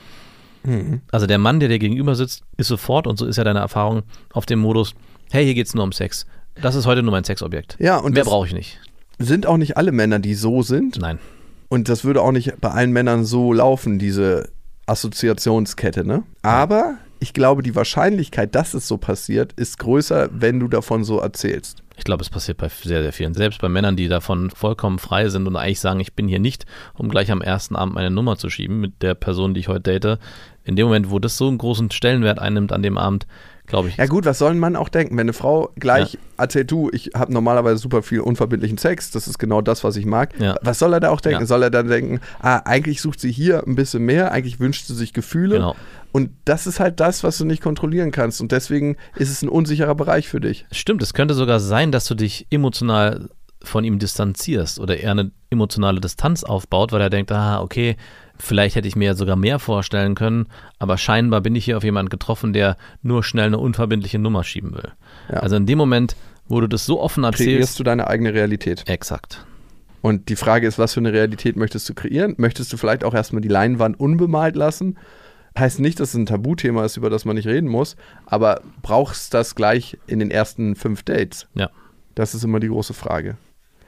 Also der Mann, der dir gegenüber sitzt, ist sofort, und so ist ja deine Erfahrung, auf dem Modus, hey, hier geht's nur um Sex. Das ist heute nur mein Sexobjekt. Ja, und mehr brauche ich nicht. Sind auch nicht alle Männer, die so sind. Nein. Und das würde auch nicht bei allen Männern so laufen, diese Assoziationskette, ne? Aber ich glaube, die Wahrscheinlichkeit, dass es so passiert, ist größer, wenn du davon so erzählst. Ich glaube, es passiert bei sehr, sehr vielen. Selbst bei Männern, die davon vollkommen frei sind und eigentlich sagen, ich bin hier nicht, um gleich am ersten Abend meine Nummer zu schieben mit der Person, die ich heute date. In dem Moment, wo das so einen großen Stellenwert einnimmt an dem Abend, glaube ich. Ja gut, was soll ein Mann auch denken? Wenn eine Frau gleich ja. erzählt, du, ich habe normalerweise super viel unverbindlichen Sex, das ist genau das, was ich mag. Ja. Was soll er da auch denken? Ja. Soll er dann denken, ah, eigentlich sucht sie hier ein bisschen mehr, eigentlich wünscht sie sich Gefühle. Genau. Und das ist halt das, was du nicht kontrollieren kannst. Und deswegen ist es ein unsicherer Bereich für dich. Stimmt, es könnte sogar sein, dass du dich emotional von ihm distanzierst oder eher eine emotionale Distanz aufbaut, weil er denkt, ah, okay, vielleicht hätte ich mir ja sogar mehr vorstellen können, aber scheinbar bin ich hier auf jemanden getroffen, der nur schnell eine unverbindliche Nummer schieben will. Ja. Also in dem Moment, wo du das so offen erzählst, kreierst du deine eigene Realität. Exakt. Und die Frage ist, was für eine Realität möchtest du kreieren? Möchtest du vielleicht auch erstmal die Leinwand unbemalt lassen? Heißt nicht, dass es ein Tabuthema ist, über das man nicht reden muss, aber brauchst das gleich in den ersten fünf Dates? Ja. Das ist immer die große Frage.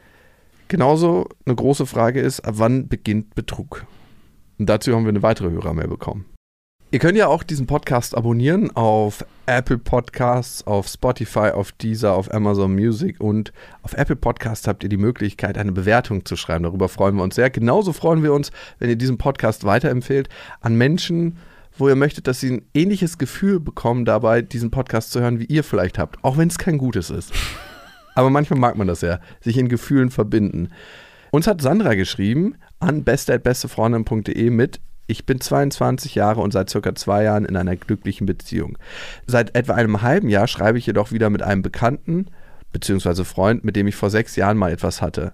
Genauso eine große Frage ist, ab wann beginnt Betrug? Und dazu haben wir eine weitere Hörermail bekommen. Ihr könnt ja auch diesen Podcast abonnieren auf Apple Podcasts, auf Spotify, auf Deezer, auf Amazon Music und auf Apple Podcasts habt ihr die Möglichkeit, eine Bewertung zu schreiben. Darüber freuen wir uns sehr. Genauso freuen wir uns, wenn ihr diesen Podcast weiterempfehlt an Menschen, wo ihr möchtet, dass sie ein ähnliches Gefühl bekommen dabei, diesen Podcast zu hören, wie ihr vielleicht habt. Auch wenn es kein gutes ist. Aber manchmal mag man das ja, sich in Gefühlen verbinden. Uns hat Sandra geschrieben an beste at bestefreundin punkt de mit: Ich bin zweiundzwanzig Jahre und seit circa zwei Jahren in einer glücklichen Beziehung. Seit etwa einem halben Jahr schreibe ich jedoch wieder mit einem Bekannten bzw. Freund, mit dem ich vor sechs Jahren mal etwas hatte.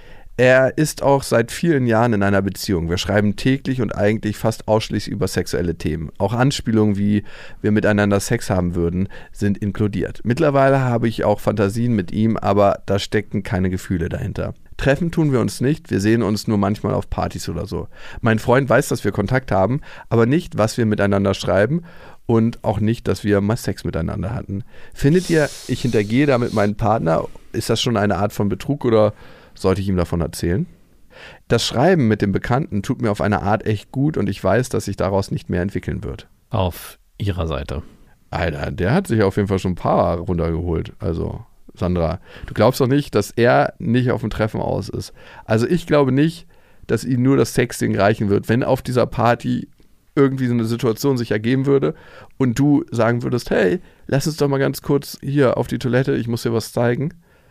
Er ist auch seit vielen Jahren in einer Beziehung. Wir schreiben täglich und eigentlich fast ausschließlich über sexuelle Themen. Auch Anspielungen wie wir miteinander Sex haben würden, sind inkludiert. Mittlerweile habe ich auch Fantasien mit ihm, aber da stecken keine Gefühle dahinter. Treffen tun wir uns nicht, wir sehen uns nur manchmal auf Partys oder so. Mein Freund weiß, dass wir Kontakt haben, aber nicht, was wir miteinander schreiben und auch nicht, dass wir mal Sex miteinander hatten. Findet ihr, ich hintergehe damit meinen Partner? Ist das schon eine Art von Betrug oder sollte ich ihm davon erzählen? Das Schreiben mit dem Bekannten tut mir auf eine Art echt gut und ich weiß, dass sich daraus nicht mehr entwickeln wird. Auf ihrer Seite. Alter, der hat sich auf jeden Fall schon ein paar runtergeholt. Also, Sandra, du glaubst doch nicht, dass er nicht auf dem Treffen aus ist. Also ich glaube nicht, dass ihm nur das Sexting reichen wird, wenn auf dieser Party irgendwie so eine Situation sich ergeben würde und du sagen würdest, hey, lass uns doch mal ganz kurz hier auf die Toilette, ich muss dir was zeigen.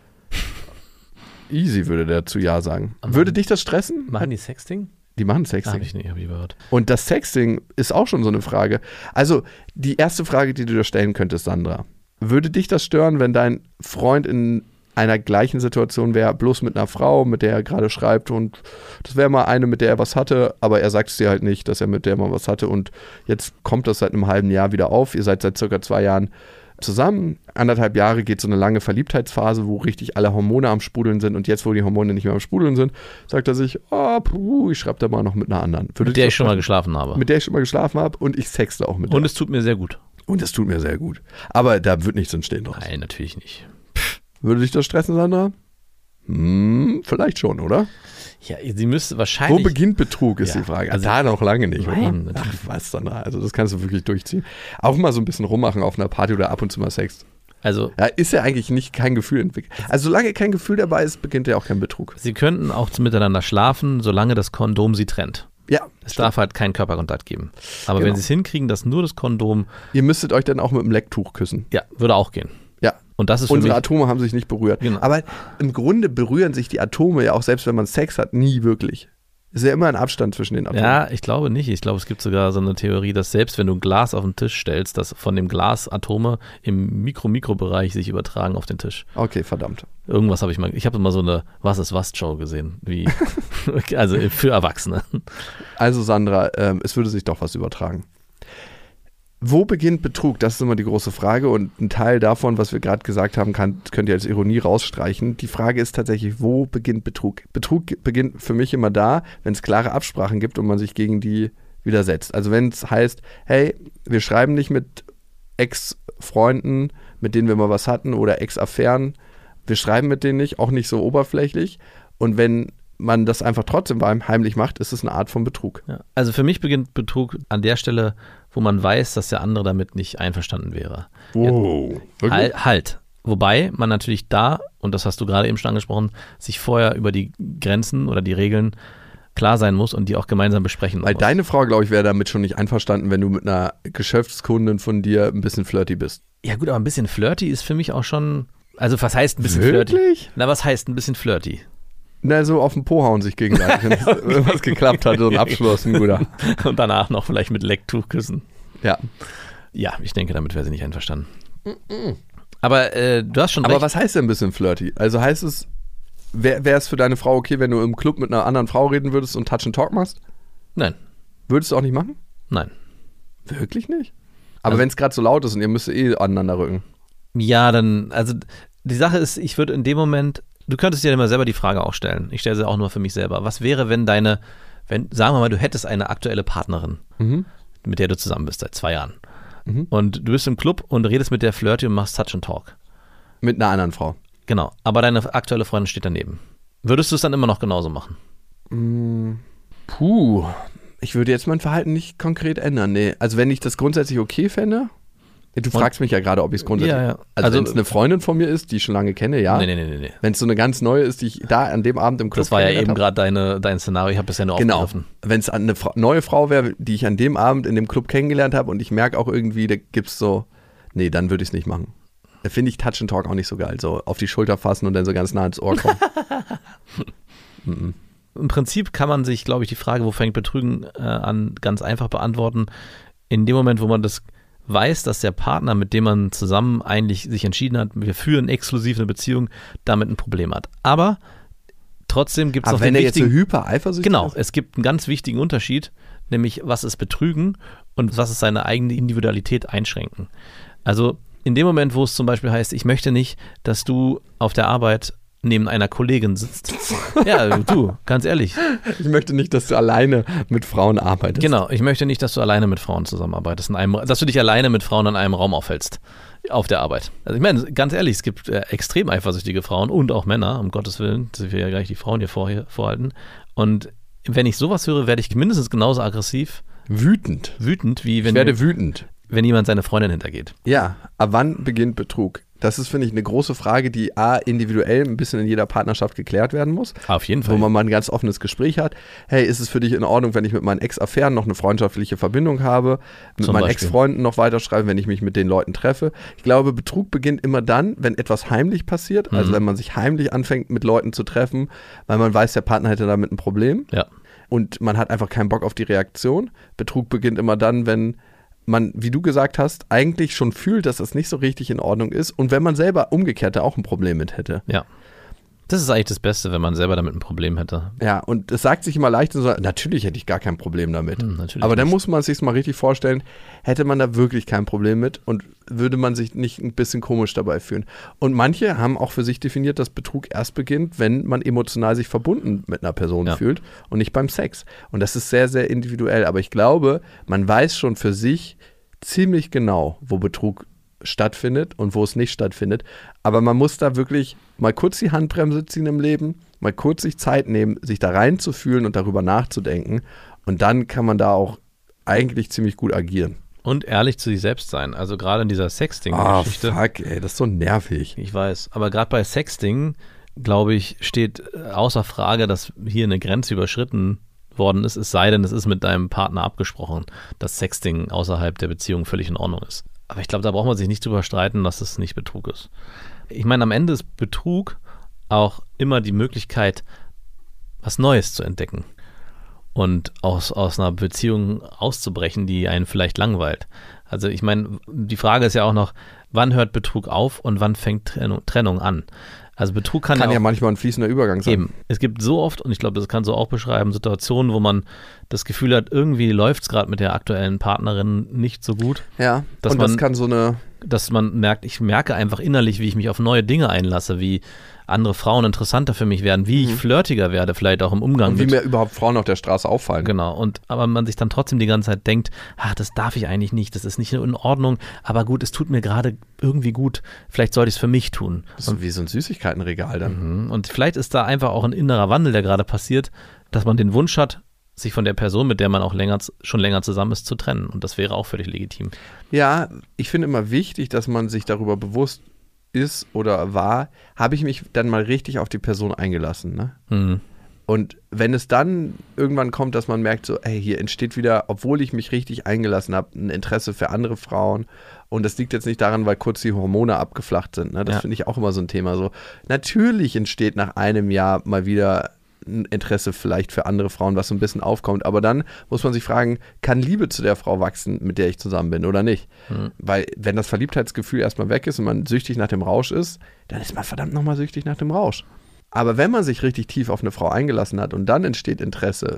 Easy, würde der zu Ja sagen. Aber würde dich das stressen? Machen die Sexting? Die machen Sexting. Hab ich nicht, hab ich gehört. Und das Sexting ist auch schon so eine Frage. Also die erste Frage, die du dir stellen könntest, Sandra. Würde dich das stören, wenn dein Freund in einer gleichen Situation wäre, bloß mit einer Frau, mit der er gerade schreibt und das wäre mal eine, mit der er was hatte, aber er sagt es dir halt nicht, dass er mit der mal was hatte und jetzt kommt das seit einem halben Jahr wieder auf. Ihr seid seit circa zwei Jahren zusammen. Anderthalb Jahre geht so eine lange Verliebtheitsphase, wo richtig alle Hormone am Sprudeln sind und jetzt, wo die Hormone nicht mehr am Sprudeln sind, sagt er sich, oh, puh, ich schreibe da mal noch mit einer anderen. Würde mit der ich schon mal geschlafen habe. Mit der ich schon mal geschlafen habe und ich sexte auch mit der. Und es tut mir sehr gut. Und es tut mir sehr gut. Aber da wird nichts entstehen draus. Nein, natürlich nicht. Würde dich das stressen, Sandra? Hm, vielleicht schon, oder? Ja, sie müsste wahrscheinlich... Wo beginnt Betrug, ist ja, die Frage. Also da noch lange nicht, nein, oder? Ach, was, Sandra, also das kannst du wirklich durchziehen. Auch mal so ein bisschen rummachen auf einer Party oder ab und zu mal Sex. Also Ja, ist ja eigentlich nicht kein Gefühl entwickelt. Also solange kein Gefühl dabei ist, beginnt ja auch kein Betrug. sie könnten auch miteinander schlafen, solange das Kondom sie trennt. Ja, Es darf halt keinen Körperkontakt geben. Aber Genau. wenn sie es hinkriegen, dass nur das Kondom, ihr müsstet euch dann auch mit dem Lecktuch küssen. ja, würde auch gehen. Ja. Und das ist für Unsere mich, Atome haben sich nicht berührt. Genau. Aber im Grunde berühren sich die Atome ja auch, selbst wenn man Sex hat, nie wirklich. Es ist ja immer ein Abstand zwischen den Atomen. ja, ich glaube nicht. Ich glaube, es gibt sogar so eine Theorie, dass selbst wenn du ein Glas auf den Tisch stellst, dass von dem Glas Atome im Mikro-Mikro-Bereich sich übertragen auf den Tisch. Okay, verdammt. Irgendwas habe ich mal, ich habe mal so eine Was ist was Show gesehen, wie, also für Erwachsene. Also Sandra, ähm, es würde sich doch was übertragen. Wo beginnt Betrug? Das ist immer die große Frage und ein Teil davon, was wir gerade gesagt haben, kann, könnt ihr als Ironie rausstreichen. Die Frage ist tatsächlich, wo beginnt Betrug? Betrug beginnt für mich immer da, wenn es klare Absprachen gibt und man sich gegen die widersetzt. Also wenn es heißt, hey, wir schreiben nicht mit Ex-Freunden, mit denen wir mal was hatten oder Ex-Affären, wir schreiben mit denen nicht, auch nicht so oberflächlich. Und wenn man das einfach trotzdem heimlich macht, ist es eine Art von Betrug. Ja. Also für mich beginnt Betrug an der Stelle, wo man weiß, dass der andere damit nicht einverstanden wäre. Wow. Halt, halt. Wobei man natürlich da, und das hast du gerade eben schon angesprochen, sich vorher über die Grenzen oder die Regeln klar sein muss und die auch gemeinsam besprechen Weil muss. deine Frau, glaube ich, wäre damit schon nicht einverstanden, wenn du mit einer Geschäftskundin von dir ein bisschen flirty bist. Ja gut, aber ein bisschen flirty ist für mich auch schon, also was heißt ein bisschen flirty? Wirklich? Na, was heißt ein bisschen flirty? Na, so auf den Po hauen sich gegenseitig, wenn irgendwas geklappt hat, so ein Abschluss, ein guter. Und danach noch vielleicht mit Lecktuch küssen. Ja. Ja, ich denke, damit wäre sie nicht einverstanden. Aber äh, du hast schon Aber recht. was heißt denn ein bisschen flirty? Also heißt es, wäre es für deine Frau okay, wenn du im Club mit einer anderen Frau reden würdest und Touch and Talk machst? Nein, Würdest du auch nicht machen? nein. Wirklich nicht? Aber Also- wenn es gerade so laut ist und ihr müsst eh aneinander rücken. Ja, dann, also die Sache ist, ich würde in dem Moment, du könntest dir immer selber die Frage auch stellen. Ich stelle sie auch nur für mich selber. Was wäre, wenn deine, wenn, sagen wir mal, du hättest eine aktuelle Partnerin, Mhm. mit der du zusammen bist seit zwei Jahren. Mhm. Und du bist im Club und redest mit der Flirty und machst Touch and Talk. Mit einer anderen Frau. Genau. Aber deine aktuelle Freundin steht daneben. Würdest du es dann immer noch genauso machen? Puh. Ich würde jetzt mein Verhalten nicht konkret ändern. Nee. Also wenn ich das grundsätzlich okay fände. Du fragst mich ja gerade, ob ich es grundsätzlich. Ja, ja. Also, Also- wenn es eine Freundin von mir ist, die ich schon lange kenne, ja. Nee, nee, nee, nee, nee. Wenn es so eine ganz neue ist, die ich da an dem Abend im Club Das war ja kennengelernt eben habe. gerade deine, dein Szenario. Ich habe bisher nur Genau. aufgegriffen. Wenn es eine Fra- neue Frau wäre, die ich an dem Abend in dem Club kennengelernt habe und ich merke auch irgendwie, da gibt's so, nee, dann würde ich es nicht machen. Da finde ich Touch and Talk auch nicht so geil. So auf die Schulter fassen und dann so ganz nah ins Ohr kommen. Mhm. Im Prinzip kann man sich, glaube ich, die Frage, wo fängt Betrügen äh, an, ganz einfach beantworten. In dem Moment, wo man das weiß, dass der Partner, mit dem man zusammen eigentlich sich entschieden hat, wir führen exklusiv eine Beziehung, damit ein Problem hat. Aber trotzdem gibt es Aber noch wenn den er jetzt so wichtigen, hyper eifersüchtig genau, ist? es gibt einen ganz wichtigen Unterschied, nämlich was ist Betrügen und was ist seine eigene Individualität einschränken. Also in dem Moment, wo es zum Beispiel heißt, ich möchte nicht, dass du auf der Arbeit neben einer Kollegin sitzt. Ja, du, ganz ehrlich. Ich möchte nicht, dass du alleine mit Frauen arbeitest. Genau, ich möchte nicht, dass du alleine mit Frauen zusammenarbeitest, in einem, dass du dich alleine mit Frauen in einem Raum aufhältst, auf der Arbeit. Also ich meine, ganz ehrlich, es gibt äh, extrem eifersüchtige Frauen und auch Männer, um Gottes Willen, dass wir ja gleich die Frauen hier vor, hier vorhalten. Und wenn ich sowas höre, werde ich mindestens genauso aggressiv, Wütend. wütend, wie Ich wenn, werde wütend. wenn jemand seine Freundin hintergeht. Ja, ab wann beginnt Betrug? Das ist, finde ich, eine große Frage, die A, individuell ein bisschen in jeder Partnerschaft geklärt werden muss. Auf jeden Fall. Wo man mal ein ganz offenes Gespräch hat. Hey, ist es für dich in Ordnung, wenn ich mit meinen Ex-Affären noch eine freundschaftliche Verbindung habe, mit Zum meinen Beispiel. Ex-Freunden noch weiterschreibe, wenn ich mich mit den Leuten treffe? Ich glaube, Betrug beginnt immer dann, wenn etwas heimlich passiert, also Mhm. wenn man sich heimlich anfängt, mit Leuten zu treffen, weil man weiß, der Partner hätte damit ein Problem Ja. und man hat einfach keinen Bock auf die Reaktion. Betrug beginnt immer dann, wenn man, wie du gesagt hast, eigentlich schon fühlt, dass das nicht so richtig in Ordnung ist und wenn man selber umgekehrt da auch ein Problem mit hätte. Ja. Das ist eigentlich das Beste, wenn man selber damit ein Problem hätte. Ja, und es sagt sich immer leicht, so, natürlich hätte ich gar kein Problem damit. Hm, natürlich Aber dann nicht. muss man sich mal richtig vorstellen, hätte man da wirklich kein Problem mit und würde man sich nicht ein bisschen komisch dabei fühlen. Und manche haben auch für sich definiert, dass Betrug erst beginnt, wenn man emotional sich verbunden mit einer Person Ja. fühlt und nicht beim Sex. Und das ist sehr, sehr individuell. Aber ich glaube, man weiß schon für sich ziemlich genau, wo Betrug stattfindet und wo es nicht stattfindet. Aber man muss da wirklich mal kurz die Handbremse ziehen im Leben, mal kurz sich Zeit nehmen, sich da reinzufühlen und darüber nachzudenken. Und dann kann man da auch eigentlich ziemlich gut agieren. Und ehrlich zu sich selbst sein. Also gerade in dieser Ah, Sexting-Geschichte. fuck, ey, das ist so nervig. Ich weiß, aber gerade bei Sexting, glaube ich, steht äh, außer Frage, dass hier eine Grenze überschritten worden ist, es sei denn, es ist mit deinem Partner abgesprochen, dass Sexting außerhalb der Beziehung völlig in Ordnung ist. Aber ich glaube, da braucht man sich nicht drüber streiten, dass es nicht Betrug ist. Ich meine, am Ende ist Betrug auch immer die Möglichkeit, was Neues zu entdecken und aus, aus einer Beziehung auszubrechen, die einen vielleicht langweilt. Also ich meine, die Frage ist ja auch noch, wann hört Betrug auf und wann fängt Trennung, Trennung an? Also Betrug kann, Kann ja, ja auch, manchmal ein fließender Übergang sein. eben. Es gibt so oft, und ich glaube, das kannst du auch beschreiben, Situationen, wo man das Gefühl hat, irgendwie läuft es gerade mit der aktuellen Partnerin nicht so gut, Ja, Dass und das man- kann so eine, dass man merkt, ich merke einfach innerlich, wie ich mich auf neue Dinge einlasse, wie andere Frauen interessanter für mich werden, wie ich flirtiger werde, vielleicht auch im Umgang und wie mit. mir überhaupt Frauen auf der Straße auffallen. Genau, und aber man sich dann trotzdem die ganze Zeit denkt, ach, das darf ich eigentlich nicht, das ist nicht in Ordnung, aber gut, es tut mir gerade irgendwie gut, vielleicht sollte ich es für mich tun. Das ist wie so ein Süßigkeitenregal dann. Mhm. Und vielleicht ist da einfach auch ein innerer Wandel, der gerade passiert, dass man den Wunsch hat, sich von der Person, mit der man auch länger, schon länger zusammen ist, zu trennen. Und das wäre auch völlig legitim. Ja, ich finde immer wichtig, dass man sich darüber bewusst ist oder war, habe ich mich dann mal richtig auf die Person eingelassen, ne? Mhm. Und wenn es dann irgendwann kommt, dass man merkt, so, ey, hier entsteht wieder, obwohl ich mich richtig eingelassen habe, ein Interesse für andere Frauen. Und das liegt jetzt nicht daran, weil kurz die Hormone abgeflacht sind. Ne? Das Ja. finde ich auch immer so ein Thema. So, natürlich entsteht nach einem Jahr mal wieder ein Interesse vielleicht für andere Frauen, was so ein bisschen aufkommt. Aber dann muss man sich fragen, kann Liebe zu der Frau wachsen, mit der ich zusammen bin oder nicht? Mhm. Weil wenn das Verliebtheitsgefühl erstmal weg ist und man süchtig nach dem Rausch ist, dann ist man verdammt nochmal süchtig nach dem Rausch. Aber wenn man sich richtig tief auf eine Frau eingelassen hat und dann entsteht Interesse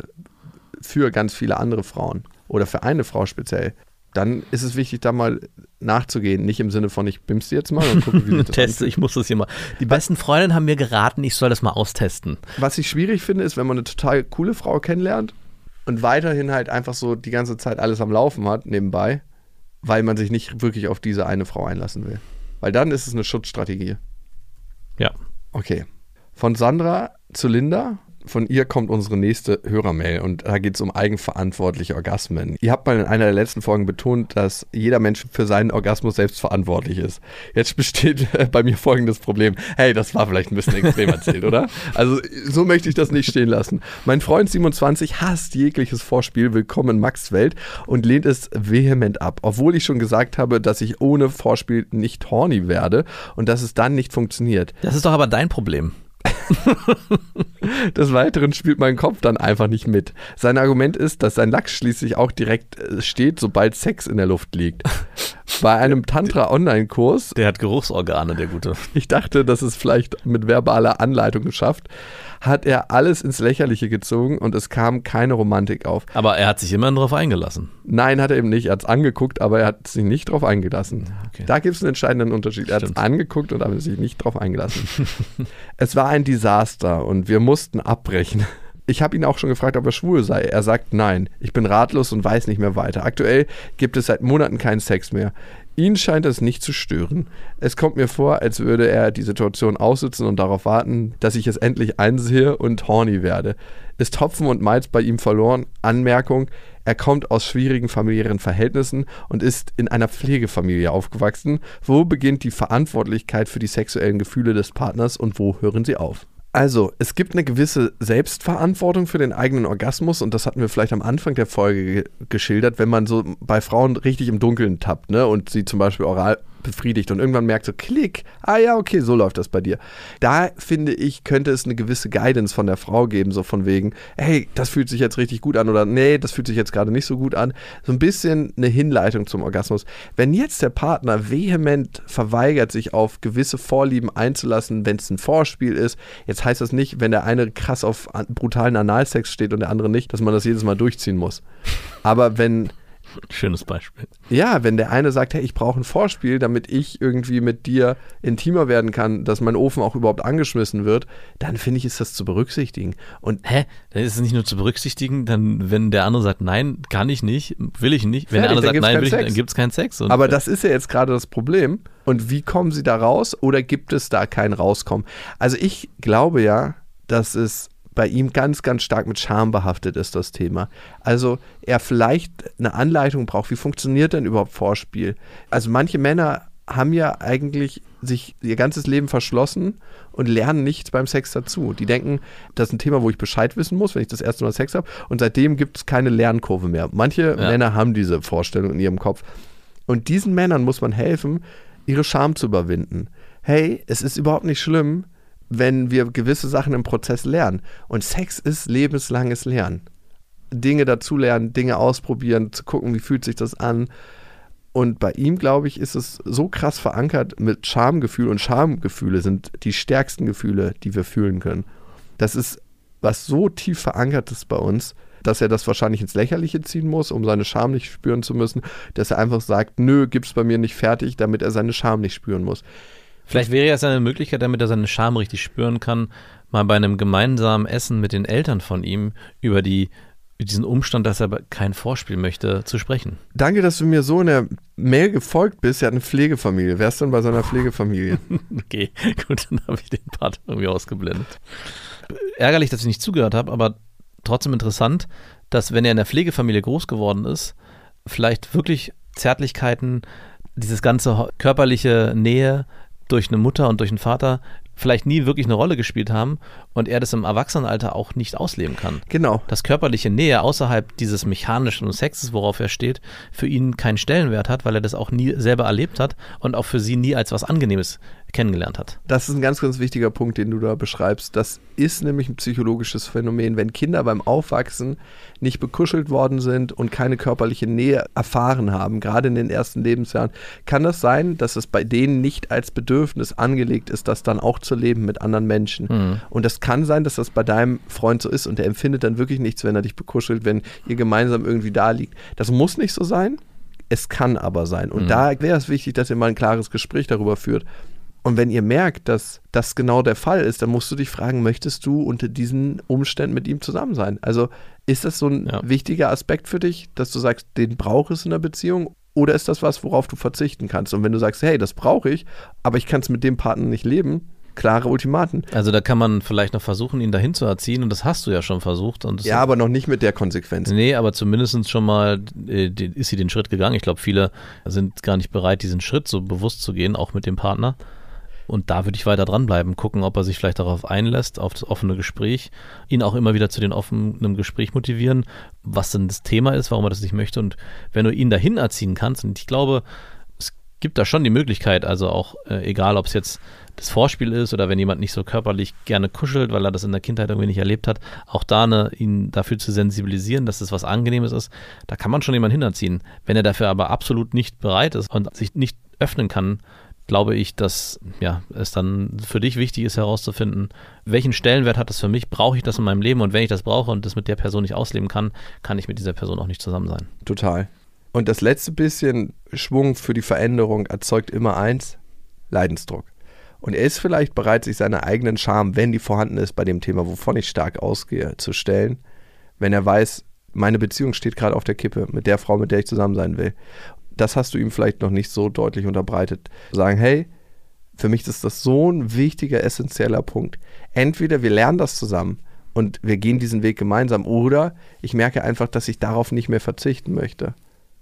für ganz viele andere Frauen oder für eine Frau speziell, dann ist es wichtig, da mal nachzugehen. Nicht im Sinne von, ich bimse jetzt mal und gucke, wie sich das Teste, anfühlt. ich muss das hier mal. Die besten Freundinnen haben mir geraten, ich soll das mal austesten. Was ich schwierig finde, ist, wenn man eine total coole Frau kennenlernt und weiterhin halt einfach so die ganze Zeit alles am Laufen hat, nebenbei, weil man sich nicht wirklich auf diese eine Frau einlassen will. Weil dann ist es eine Schutzstrategie. Ja. Okay. Von Sandra zu Linda. Von ihr kommt unsere nächste Hörermail und da geht es um eigenverantwortliche Orgasmen. Ihr habt mal in einer der letzten Folgen betont, dass jeder Mensch für seinen Orgasmus selbst verantwortlich ist. Jetzt besteht äh, bei mir folgendes Problem. Hey, das war vielleicht ein bisschen extrem erzählt, oder? Also so möchte ich das nicht stehen lassen. Mein Freund siebenundzwanzig hasst jegliches Vorspiel, willkommen in Max Welt und lehnt es vehement ab, obwohl ich schon gesagt habe, dass ich ohne Vorspiel nicht horny werde und dass es dann nicht funktioniert. Das ist doch aber dein Problem. Des Weiteren spielt mein Kopf dann einfach nicht mit. Sein Argument ist, dass sein Lachs schließlich auch direkt äh, steht, sobald Sex in der Luft liegt. Bei einem Tantra-Online-Kurs, Der hat Geruchsorgane, der Gute. ich dachte, dass es vielleicht mit verbaler Anleitung geschafft, hat er alles ins Lächerliche gezogen und es kam keine Romantik auf. Aber er hat sich immerhin drauf eingelassen. Nein, hat er eben nicht. Er hat es angeguckt, aber er hat sich nicht drauf eingelassen. Okay. Da gibt es einen entscheidenden Unterschied. Er hat es Stimmt. angeguckt und aber sich nicht drauf eingelassen. Es war ein Desaster und wir mussten abbrechen. Ich habe ihn auch schon gefragt, ob er schwul sei. Er sagt nein. Ich bin ratlos und weiß nicht mehr weiter. Aktuell gibt es seit Monaten keinen Sex mehr. Ihn scheint es nicht zu stören. Es kommt mir vor, als würde er die Situation aussitzen und darauf warten, dass ich es endlich einsehe und horny werde. Ist Hopfen und Malz bei ihm verloren? Anmerkung: Er kommt aus schwierigen familiären Verhältnissen und ist in einer Pflegefamilie aufgewachsen. Wo beginnt die Verantwortlichkeit für die sexuellen Gefühle des Partners und wo hören sie auf? Also, es gibt eine gewisse Selbstverantwortung für den eigenen Orgasmus und das hatten wir vielleicht am Anfang der Folge ge- geschildert, wenn man so bei Frauen richtig im Dunkeln tappt, ne, und sie zum Beispiel oral befriedigt und irgendwann merkt so, klick, ah ja, okay, so läuft das bei dir. Da, finde ich, könnte es eine gewisse Guidance von der Frau geben, so von wegen, hey, das fühlt sich jetzt richtig gut an oder nee, das fühlt sich jetzt gerade nicht so gut an. So ein bisschen eine Hinleitung zum Orgasmus. Wenn jetzt der Partner vehement verweigert, sich auf gewisse Vorlieben einzulassen, wenn es ein Vorspiel ist, jetzt heißt das nicht, wenn der eine krass auf an- brutalen Analsex steht und der andere nicht, dass man das jedes Mal durchziehen muss. Aber wenn Schönes Beispiel. Ja, wenn der eine sagt, hey, ich brauche ein Vorspiel, damit ich irgendwie mit dir intimer werden kann, dass mein Ofen auch überhaupt angeschmissen wird, dann finde ich, ist das zu berücksichtigen. Und Hä? Dann ist es nicht nur zu berücksichtigen, dann, wenn der andere sagt, nein, kann ich nicht, will ich nicht. Wenn Fertig, der andere dann sagt, gibt's nein, keinen will ich nicht, Sex. dann gibt es keinen Sex. Und aber das ist ja jetzt gerade das Problem. Und wie kommen sie da raus oder gibt es da kein Rauskommen? Also ich glaube ja, dass es bei ihm ganz, ganz stark mit Scham behaftet ist, das Thema. Also er vielleicht eine Anleitung braucht, wie funktioniert denn überhaupt Vorspiel? Also manche Männer haben ja eigentlich sich ihr ganzes Leben verschlossen und lernen nichts beim Sex dazu. Die denken, das ist ein Thema, wo ich Bescheid wissen muss, wenn ich das erste Mal Sex habe, und seitdem gibt es keine Lernkurve mehr. Manche ja. Männer haben diese Vorstellung in ihrem Kopf. Und diesen Männern muss man helfen, ihre Scham zu überwinden. Hey, es ist überhaupt nicht schlimm, wenn wir gewisse Sachen im Prozess lernen. Und Sex ist lebenslanges Lernen. Dinge dazulernen, Dinge ausprobieren, zu gucken, wie fühlt sich das an. Und bei ihm, glaube ich, ist es so krass verankert mit Schamgefühl. Und Schamgefühle sind die stärksten Gefühle, die wir fühlen können. Das ist was so tief verankert ist bei uns, dass er das wahrscheinlich ins Lächerliche ziehen muss, um seine Scham nicht spüren zu müssen. Dass er einfach sagt, nö, gib's bei mir nicht fertig, damit er seine Scham nicht spüren muss. Vielleicht wäre es eine Möglichkeit, damit er seine Scham richtig spüren kann, mal bei einem gemeinsamen Essen mit den Eltern von ihm über die diesen Umstand, dass er kein Vorspiel möchte, zu sprechen. Danke, dass du mir so in der Mail gefolgt bist. Er hat eine Pflegefamilie. Wer ist denn bei seiner Pflegefamilie? Okay, gut, dann habe ich den Part irgendwie ausgeblendet. Ärgerlich, dass ich nicht zugehört habe, aber trotzdem interessant, dass wenn er in der Pflegefamilie groß geworden ist, vielleicht wirklich Zärtlichkeiten, dieses ganze körperliche Nähe durch eine Mutter und durch einen Vater vielleicht nie wirklich eine Rolle gespielt haben und er das im Erwachsenenalter auch nicht ausleben kann. Genau. Dass körperliche Nähe außerhalb dieses mechanischen Sexes, worauf er steht, für ihn keinen Stellenwert hat, weil er das auch nie selber erlebt hat und auch für sie nie als was Angenehmes kennengelernt hat. Das ist ein ganz, ganz wichtiger Punkt, den du da beschreibst. Das ist nämlich ein psychologisches Phänomen. Wenn Kinder beim Aufwachsen nicht bekuschelt worden sind und keine körperliche Nähe erfahren haben, gerade in den ersten Lebensjahren, kann das sein, dass es bei denen nicht als Bedürfnis angelegt ist, das dann auch zu leben mit anderen Menschen. Mhm. Und das kann sein, dass das bei deinem Freund so ist und der empfindet dann wirklich nichts, wenn er dich bekuschelt, wenn ihr gemeinsam irgendwie da liegt. Das muss nicht so sein, es kann aber sein. Und mhm. da wäre es wichtig, dass ihr mal ein klares Gespräch darüber führt. Und wenn ihr merkt, dass das genau der Fall ist, dann musst du dich fragen, möchtest du unter diesen Umständen mit ihm zusammen sein? Also ist das so ein ja. wichtiger Aspekt für dich, dass du sagst, den brauchst es in einer Beziehung? Oder ist das was, worauf du verzichten kannst? Und wenn du sagst, hey, das brauche ich, aber ich kann es mit dem Partner nicht leben, klare Ultimaten. Also da kann man vielleicht noch versuchen, ihn dahin zu erziehen und das hast du ja schon versucht. Und das ja, aber noch nicht mit der Konsequenz. Nee, aber zumindest schon mal äh, ist sie den Schritt gegangen. Ich glaube, viele sind gar nicht bereit, diesen Schritt so bewusst zu gehen, auch mit dem Partner. Und da würde ich weiter dranbleiben, gucken, ob er sich vielleicht darauf einlässt, auf das offene Gespräch, ihn auch immer wieder zu den offenen Gespräch motivieren, was denn das Thema ist, warum er das nicht möchte. Und wenn du ihn dahin erziehen kannst, und ich glaube, es gibt da schon die Möglichkeit, also auch äh, egal, ob es jetzt das Vorspiel ist oder wenn jemand nicht so körperlich gerne kuschelt, weil er das in der Kindheit irgendwie nicht erlebt hat, auch da ne, ihn dafür zu sensibilisieren, dass das was Angenehmes ist, da kann man schon jemanden hinerziehen. Wenn er dafür aber absolut nicht bereit ist und sich nicht öffnen kann, glaube ich, dass ja, es dann für dich wichtig ist herauszufinden, welchen Stellenwert hat das für mich, brauche ich das in meinem Leben und wenn ich das brauche und das mit der Person nicht ausleben kann, kann ich mit dieser Person auch nicht zusammen sein. Total. Und das letzte bisschen Schwung für die Veränderung erzeugt immer eins, Leidensdruck. Und er ist vielleicht bereit, sich seiner eigenen Scham, wenn die vorhanden ist, bei dem Thema, wovon ich stark ausgehe, zu stellen, wenn er weiß, meine Beziehung steht gerade auf der Kippe mit der Frau, mit der ich zusammen sein will. Das hast du ihm vielleicht noch nicht so deutlich unterbreitet. Sagen, hey, für mich ist das so ein wichtiger, essentieller Punkt. Entweder wir lernen das zusammen und wir gehen diesen Weg gemeinsam oder ich merke einfach, dass ich darauf nicht mehr verzichten möchte.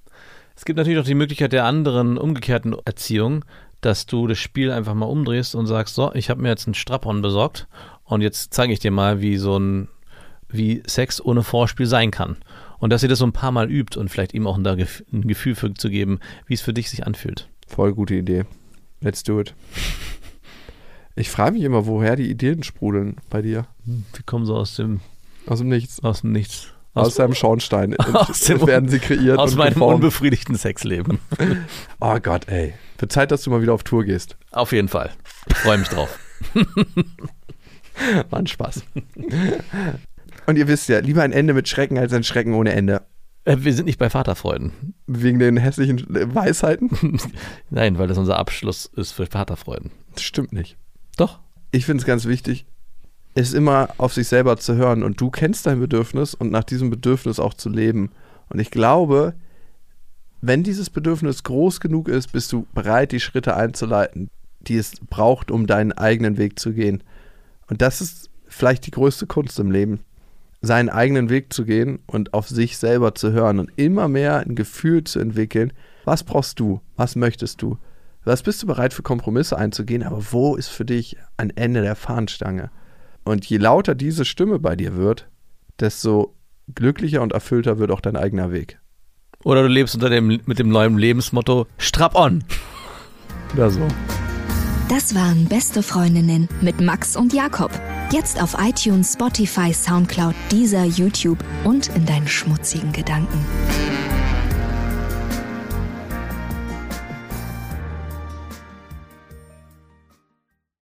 Es gibt natürlich auch die Möglichkeit der anderen umgekehrten Erziehung, dass du das Spiel einfach mal umdrehst und sagst, so, ich habe mir jetzt einen Strap-on besorgt und jetzt zeige ich dir mal, wie so ein, wie Sex ohne Vorspiel sein kann. Und dass ihr das so ein paar Mal übt und vielleicht ihm auch ein, ein Gefühl für zu geben, wie es für dich sich anfühlt. Voll gute Idee. Let's do it. Ich frage mich immer, woher die Ideen sprudeln bei dir. Die kommen so aus dem... Aus dem Nichts. Aus dem Nichts. Aus, aus deinem Schornstein. Aus dem werden sie kreiert. Aus und meinem geformt. unbefriedigten Sexleben. Oh Gott, ey. Wird Zeit, dass du mal wieder auf Tour gehst. Auf jeden Fall. Ich freue mich drauf. War ein Spaß. Und ihr wisst ja, lieber ein Ende mit Schrecken als ein Schrecken ohne Ende. Wir sind nicht bei Vaterfreuden. Wegen den hässlichen Weisheiten? Nein, weil das unser Abschluss ist für Vaterfreuden. Das stimmt nicht. Doch. Ich finde es ganz wichtig, es immer auf sich selber zu hören. Und du kennst dein Bedürfnis und nach diesem Bedürfnis auch zu leben. Und ich glaube, wenn dieses Bedürfnis groß genug ist, bist du bereit, die Schritte einzuleiten, die es braucht, um deinen eigenen Weg zu gehen. Und das ist vielleicht die größte Kunst im Leben, seinen eigenen Weg zu gehen und auf sich selber zu hören und immer mehr ein Gefühl zu entwickeln, was brauchst du, was möchtest du, was bist du bereit für Kompromisse einzugehen, aber wo ist für dich ein Ende der Fahnenstange? Und je lauter diese Stimme bei dir wird, desto glücklicher und erfüllter wird auch dein eigener Weg. Oder du lebst unter dem, mit dem neuen Lebensmotto Strap on. Oder so. Das waren Beste Freundinnen mit Max und Jakob. Jetzt auf iTunes, Spotify, Soundcloud, Deezer, YouTube und in deinen schmutzigen Gedanken.